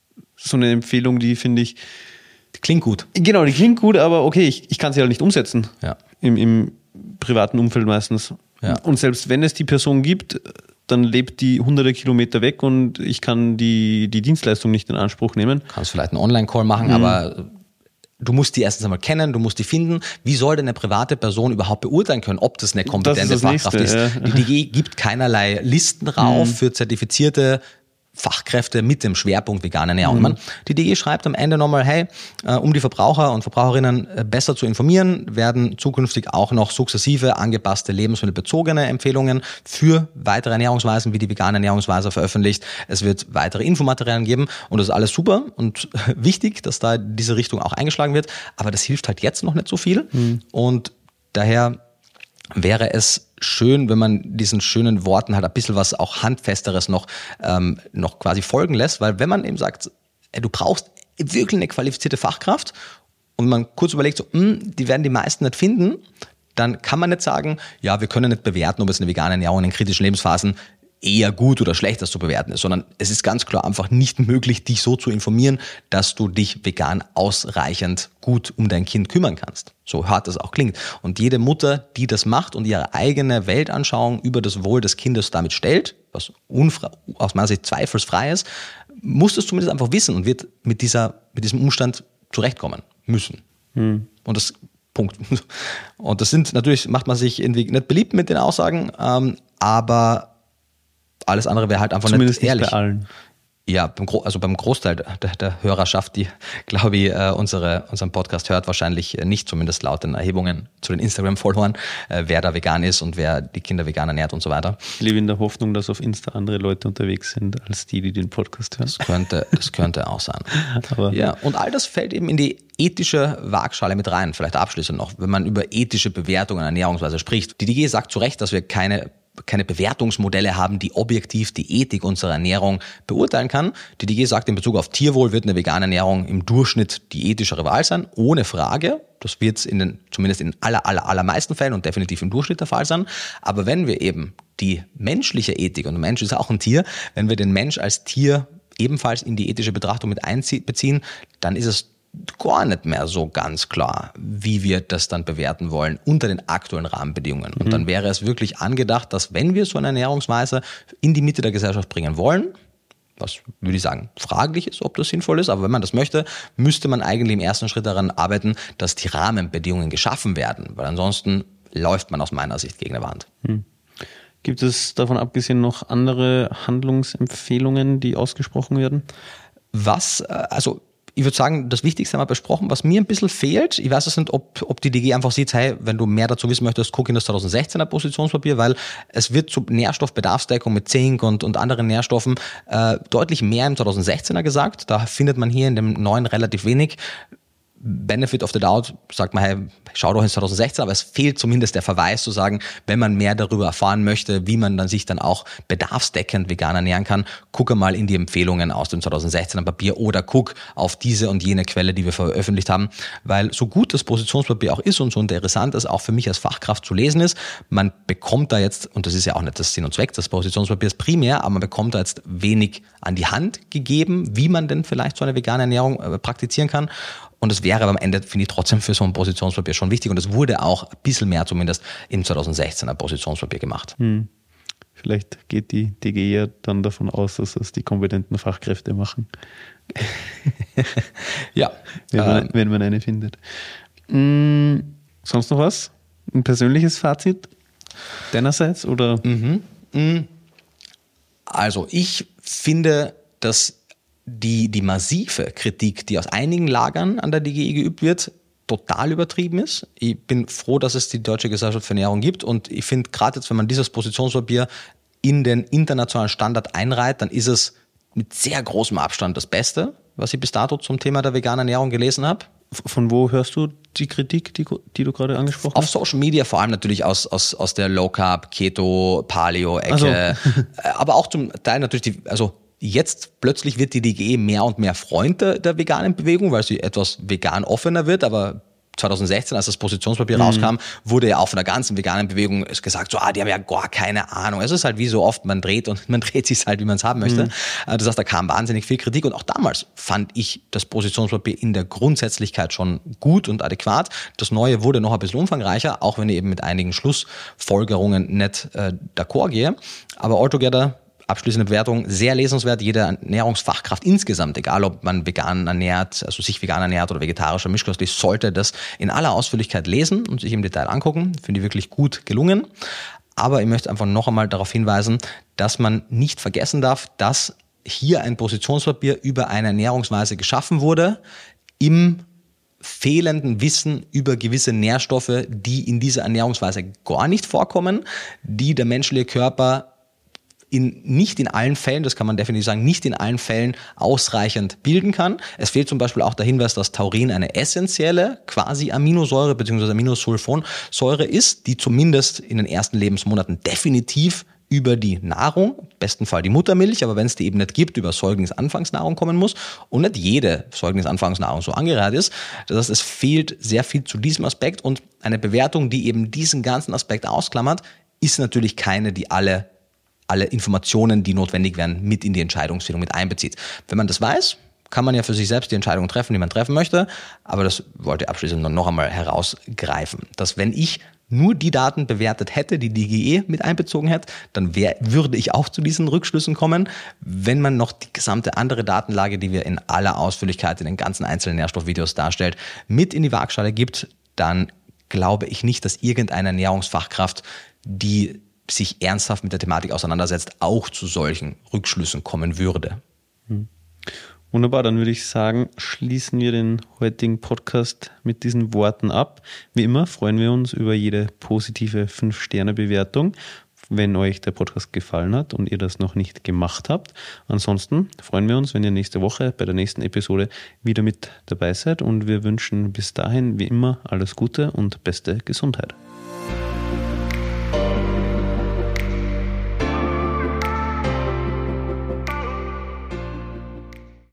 so eine Empfehlung, die finde ich... Die klingt gut. Genau, die klingt gut, aber okay, ich, ich kann sie halt nicht umsetzen. Ja. Im, im privaten Umfeld meistens. Ja. Und selbst wenn es die Person gibt, dann lebt die hunderte Kilometer weg und ich kann die, die Dienstleistung nicht in Anspruch nehmen. Du kannst vielleicht einen Online-Call machen, mhm. aber du musst die erstens einmal kennen, du musst die finden. Wie soll denn eine private Person überhaupt beurteilen können, ob das eine kompetente das ist Fachkraft nächste, ist? Ja. Die D G E gibt keinerlei Listen rauf mhm. für zertifizierte Fachkräfte mit dem Schwerpunkt vegane Ernährung. Mhm. Man, die D G E schreibt am Ende nochmal, hey, äh, um die Verbraucher und Verbraucherinnen äh, besser zu informieren, werden zukünftig auch noch sukzessive angepasste lebensmittelbezogene Empfehlungen für weitere Ernährungsweisen wie die vegane Ernährungsweise veröffentlicht. Es wird weitere Infomaterialien geben und das ist alles super und wichtig, dass da diese Richtung auch eingeschlagen wird, aber das hilft halt jetzt noch nicht so viel mhm. und daher wäre es schön, wenn man diesen schönen Worten halt ein bisschen was auch Handfesteres noch, ähm, noch quasi folgen lässt, weil wenn man eben sagt, ey, du brauchst wirklich eine qualifizierte Fachkraft und man kurz überlegt, so, mh, die werden die meisten nicht finden, dann kann man nicht sagen, ja, wir können nicht bewerten, ob es eine vegane Ernährung in kritischen Lebensphasen eher gut oder schlecht das zu bewerten ist, sondern es ist ganz klar einfach nicht möglich, dich so zu informieren, dass du dich vegan ausreichend gut um dein Kind kümmern kannst. So hart das auch klingt. Und jede Mutter, die das macht und ihre eigene Weltanschauung über das Wohl des Kindes damit stellt, was unfra- aus meiner Sicht zweifelsfrei ist, muss das zumindest einfach wissen und wird mit dieser, mit diesem Umstand zurechtkommen müssen. Hm. Und das Punkt. Und das sind natürlich, macht man sich irgendwie nicht beliebt mit den Aussagen, ähm, aber alles andere wäre halt einfach Zumindest nicht ehrlich. Nicht bei allen. Ja, beim Gro- also beim Großteil der, der Hörerschaft, die, glaube ich, äh, unsere, unseren Podcast hört, wahrscheinlich nicht, zumindest laut den Erhebungen zu den Instagram-Followern, äh, wer da vegan ist und wer die Kinder vegan ernährt und so weiter. Ich lebe in der Hoffnung, dass auf Insta andere Leute unterwegs sind, als die, die den Podcast hören. Das könnte, das könnte auch sein. Aber ja, und all das fällt eben in die ethische Waagschale mit rein. Vielleicht abschließend noch, wenn man über ethische Bewertungen Ernährungsweise spricht. Die D G E sagt zu Recht, dass wir keine keine Bewertungsmodelle haben, die objektiv die Ethik unserer Ernährung beurteilen kann. Die D G E sagt, in Bezug auf Tierwohl wird eine vegane Ernährung im Durchschnitt die ethischere Wahl sein, ohne Frage. Das wird in den, zumindest in aller, aller, allermeisten Fällen und definitiv im Durchschnitt der Fall sein. Aber wenn wir eben die menschliche Ethik, und der Mensch ist auch ein Tier, wenn wir den Mensch als Tier ebenfalls in die ethische Betrachtung mit einbeziehen, dann ist es gar nicht mehr so ganz klar, wie wir das dann bewerten wollen unter den aktuellen Rahmenbedingungen. Und mhm. dann wäre es wirklich angedacht, dass wenn wir so eine Ernährungsweise in die Mitte der Gesellschaft bringen wollen, was würde ich sagen, fraglich ist, ob das sinnvoll ist, aber wenn man das möchte, müsste man eigentlich im ersten Schritt daran arbeiten, dass die Rahmenbedingungen geschaffen werden, weil ansonsten läuft man aus meiner Sicht gegen eine Wand. Mhm. Gibt es davon abgesehen noch andere Handlungsempfehlungen, die ausgesprochen werden? Was, also ich würde sagen, das Wichtigste haben wir besprochen. Was mir ein bisschen fehlt, ich weiß es nicht, ob, ob die D G einfach sieht, hey, wenn du mehr dazu wissen möchtest, guck in das zwanzig sechzehner Positionspapier, weil es wird zur Nährstoffbedarfsdeckung mit Zink und, und anderen Nährstoffen äh, deutlich mehr im zwanzig sechzehner gesagt. Da findet man hier in dem neuen relativ wenig. Benefit of the Doubt, sagt man, hey, schau doch in zwanzig sechzehn, aber es fehlt zumindest der Verweis zu sagen, wenn man mehr darüber erfahren möchte, wie man dann sich dann auch bedarfsdeckend vegan ernähren kann, gucke mal in die Empfehlungen aus dem zwanzig sechzehner Papier oder guck auf diese und jene Quelle, die wir veröffentlicht haben, weil so gut das Positionspapier auch ist und so interessant es auch für mich als Fachkraft zu lesen ist, man bekommt da jetzt, und das ist ja auch nicht das Sinn und Zweck des Positionspapiers primär, aber man bekommt da jetzt wenig an die Hand gegeben, wie man denn vielleicht so eine vegane Ernährung äh, praktizieren kann. Und es wäre aber am Ende, finde ich, trotzdem für so ein Positionspapier schon wichtig. Und es wurde auch ein bisschen mehr zumindest im zwanzig sechzehner Positionspapier gemacht. Hm. Vielleicht geht die D G E ja dann davon aus, dass das die kompetenten Fachkräfte machen. Ja. Wenn man, äh, wenn man eine findet. Hm, sonst noch was? Ein persönliches Fazit deinerseits? Oder? Mhm. Also ich finde, dass die, die massive Kritik, die aus einigen Lagern an der D G E geübt wird, total übertrieben ist. Ich bin froh, dass es die Deutsche Gesellschaft für Ernährung gibt und ich finde, gerade jetzt, wenn man dieses Positionspapier in den internationalen Standard einreiht, dann ist es mit sehr großem Abstand das Beste, was ich bis dato zum Thema der veganen Ernährung gelesen habe. Von wo hörst du die Kritik, die, die du gerade angesprochen Auf hast? Auf Social Media, vor allem natürlich aus, aus, aus der Low Carb, Keto, Paleo-Ecke, also. Aber auch zum Teil natürlich die, also jetzt plötzlich wird die D G E mehr und mehr Freund der, der veganen Bewegung, weil sie etwas vegan offener wird, aber zwanzig sechzehn, als das Positionspapier mhm. rauskam, wurde ja auch von der ganzen veganen Bewegung gesagt, so, ah, die haben ja gar keine Ahnung. Es ist halt wie so oft, man dreht und man dreht sich halt, wie man es haben möchte. Mhm. Das heißt, da kam wahnsinnig viel Kritik und auch damals fand ich das Positionspapier in der Grundsätzlichkeit schon gut und adäquat. Das Neue wurde noch ein bisschen umfangreicher, auch wenn ich eben mit einigen Schlussfolgerungen nicht äh, d'accord gehe. Aber altogether, abschließende Bewertung, sehr lesenswert. Jede Ernährungsfachkraft insgesamt, egal ob man vegan ernährt, also sich vegan ernährt oder vegetarischer mischköstlich, sollte das in aller Ausführlichkeit lesen und sich im Detail angucken. Finde ich wirklich gut gelungen. Aber ich möchte einfach noch einmal darauf hinweisen, dass man nicht vergessen darf, dass hier ein Positionspapier über eine Ernährungsweise geschaffen wurde, im fehlenden Wissen über gewisse Nährstoffe, die in dieser Ernährungsweise gar nicht vorkommen, die der menschliche Körper in, nicht in allen Fällen, das kann man definitiv sagen, nicht in allen Fällen ausreichend bilden kann. Es fehlt zum Beispiel auch der Hinweis, dass Taurin eine essentielle quasi Aminosäure bzw. Aminosulfonsäure ist, die zumindest in den ersten Lebensmonaten definitiv über die Nahrung, im besten Fall die Muttermilch, aber wenn es die eben nicht gibt, über Säuglingsanfangsnahrung kommen muss und nicht jede Säuglingsanfangsnahrung so angereiht ist. Das heißt, es fehlt sehr viel zu diesem Aspekt und eine Bewertung, die eben diesen ganzen Aspekt ausklammert, ist natürlich keine, die alle alle Informationen, die notwendig wären, mit in die Entscheidungsfindung mit einbezieht. Wenn man das weiß, kann man ja für sich selbst die Entscheidung treffen, die man treffen möchte, aber das wollte ich abschließend noch einmal herausgreifen, dass wenn ich nur die Daten bewertet hätte, die die D G E mit einbezogen hätte, dann wär, würde ich auch zu diesen Rückschlüssen kommen. Wenn man noch die gesamte andere Datenlage, die wir in aller Ausführlichkeit in den ganzen einzelnen Nährstoffvideos darstellt, mit in die Waagschale gibt, dann glaube ich nicht, dass irgendeine Ernährungsfachkraft, die sich ernsthaft mit der Thematik auseinandersetzt, auch zu solchen Rückschlüssen kommen würde. Wunderbar, dann würde ich sagen, schließen wir den heutigen Podcast mit diesen Worten ab. Wie immer freuen wir uns über jede positive fünf Sterne Bewertung, wenn euch der Podcast gefallen hat und ihr das noch nicht gemacht habt. Ansonsten freuen wir uns, wenn ihr nächste Woche bei der nächsten Episode wieder mit dabei seid und wir wünschen bis dahin wie immer alles Gute und beste Gesundheit.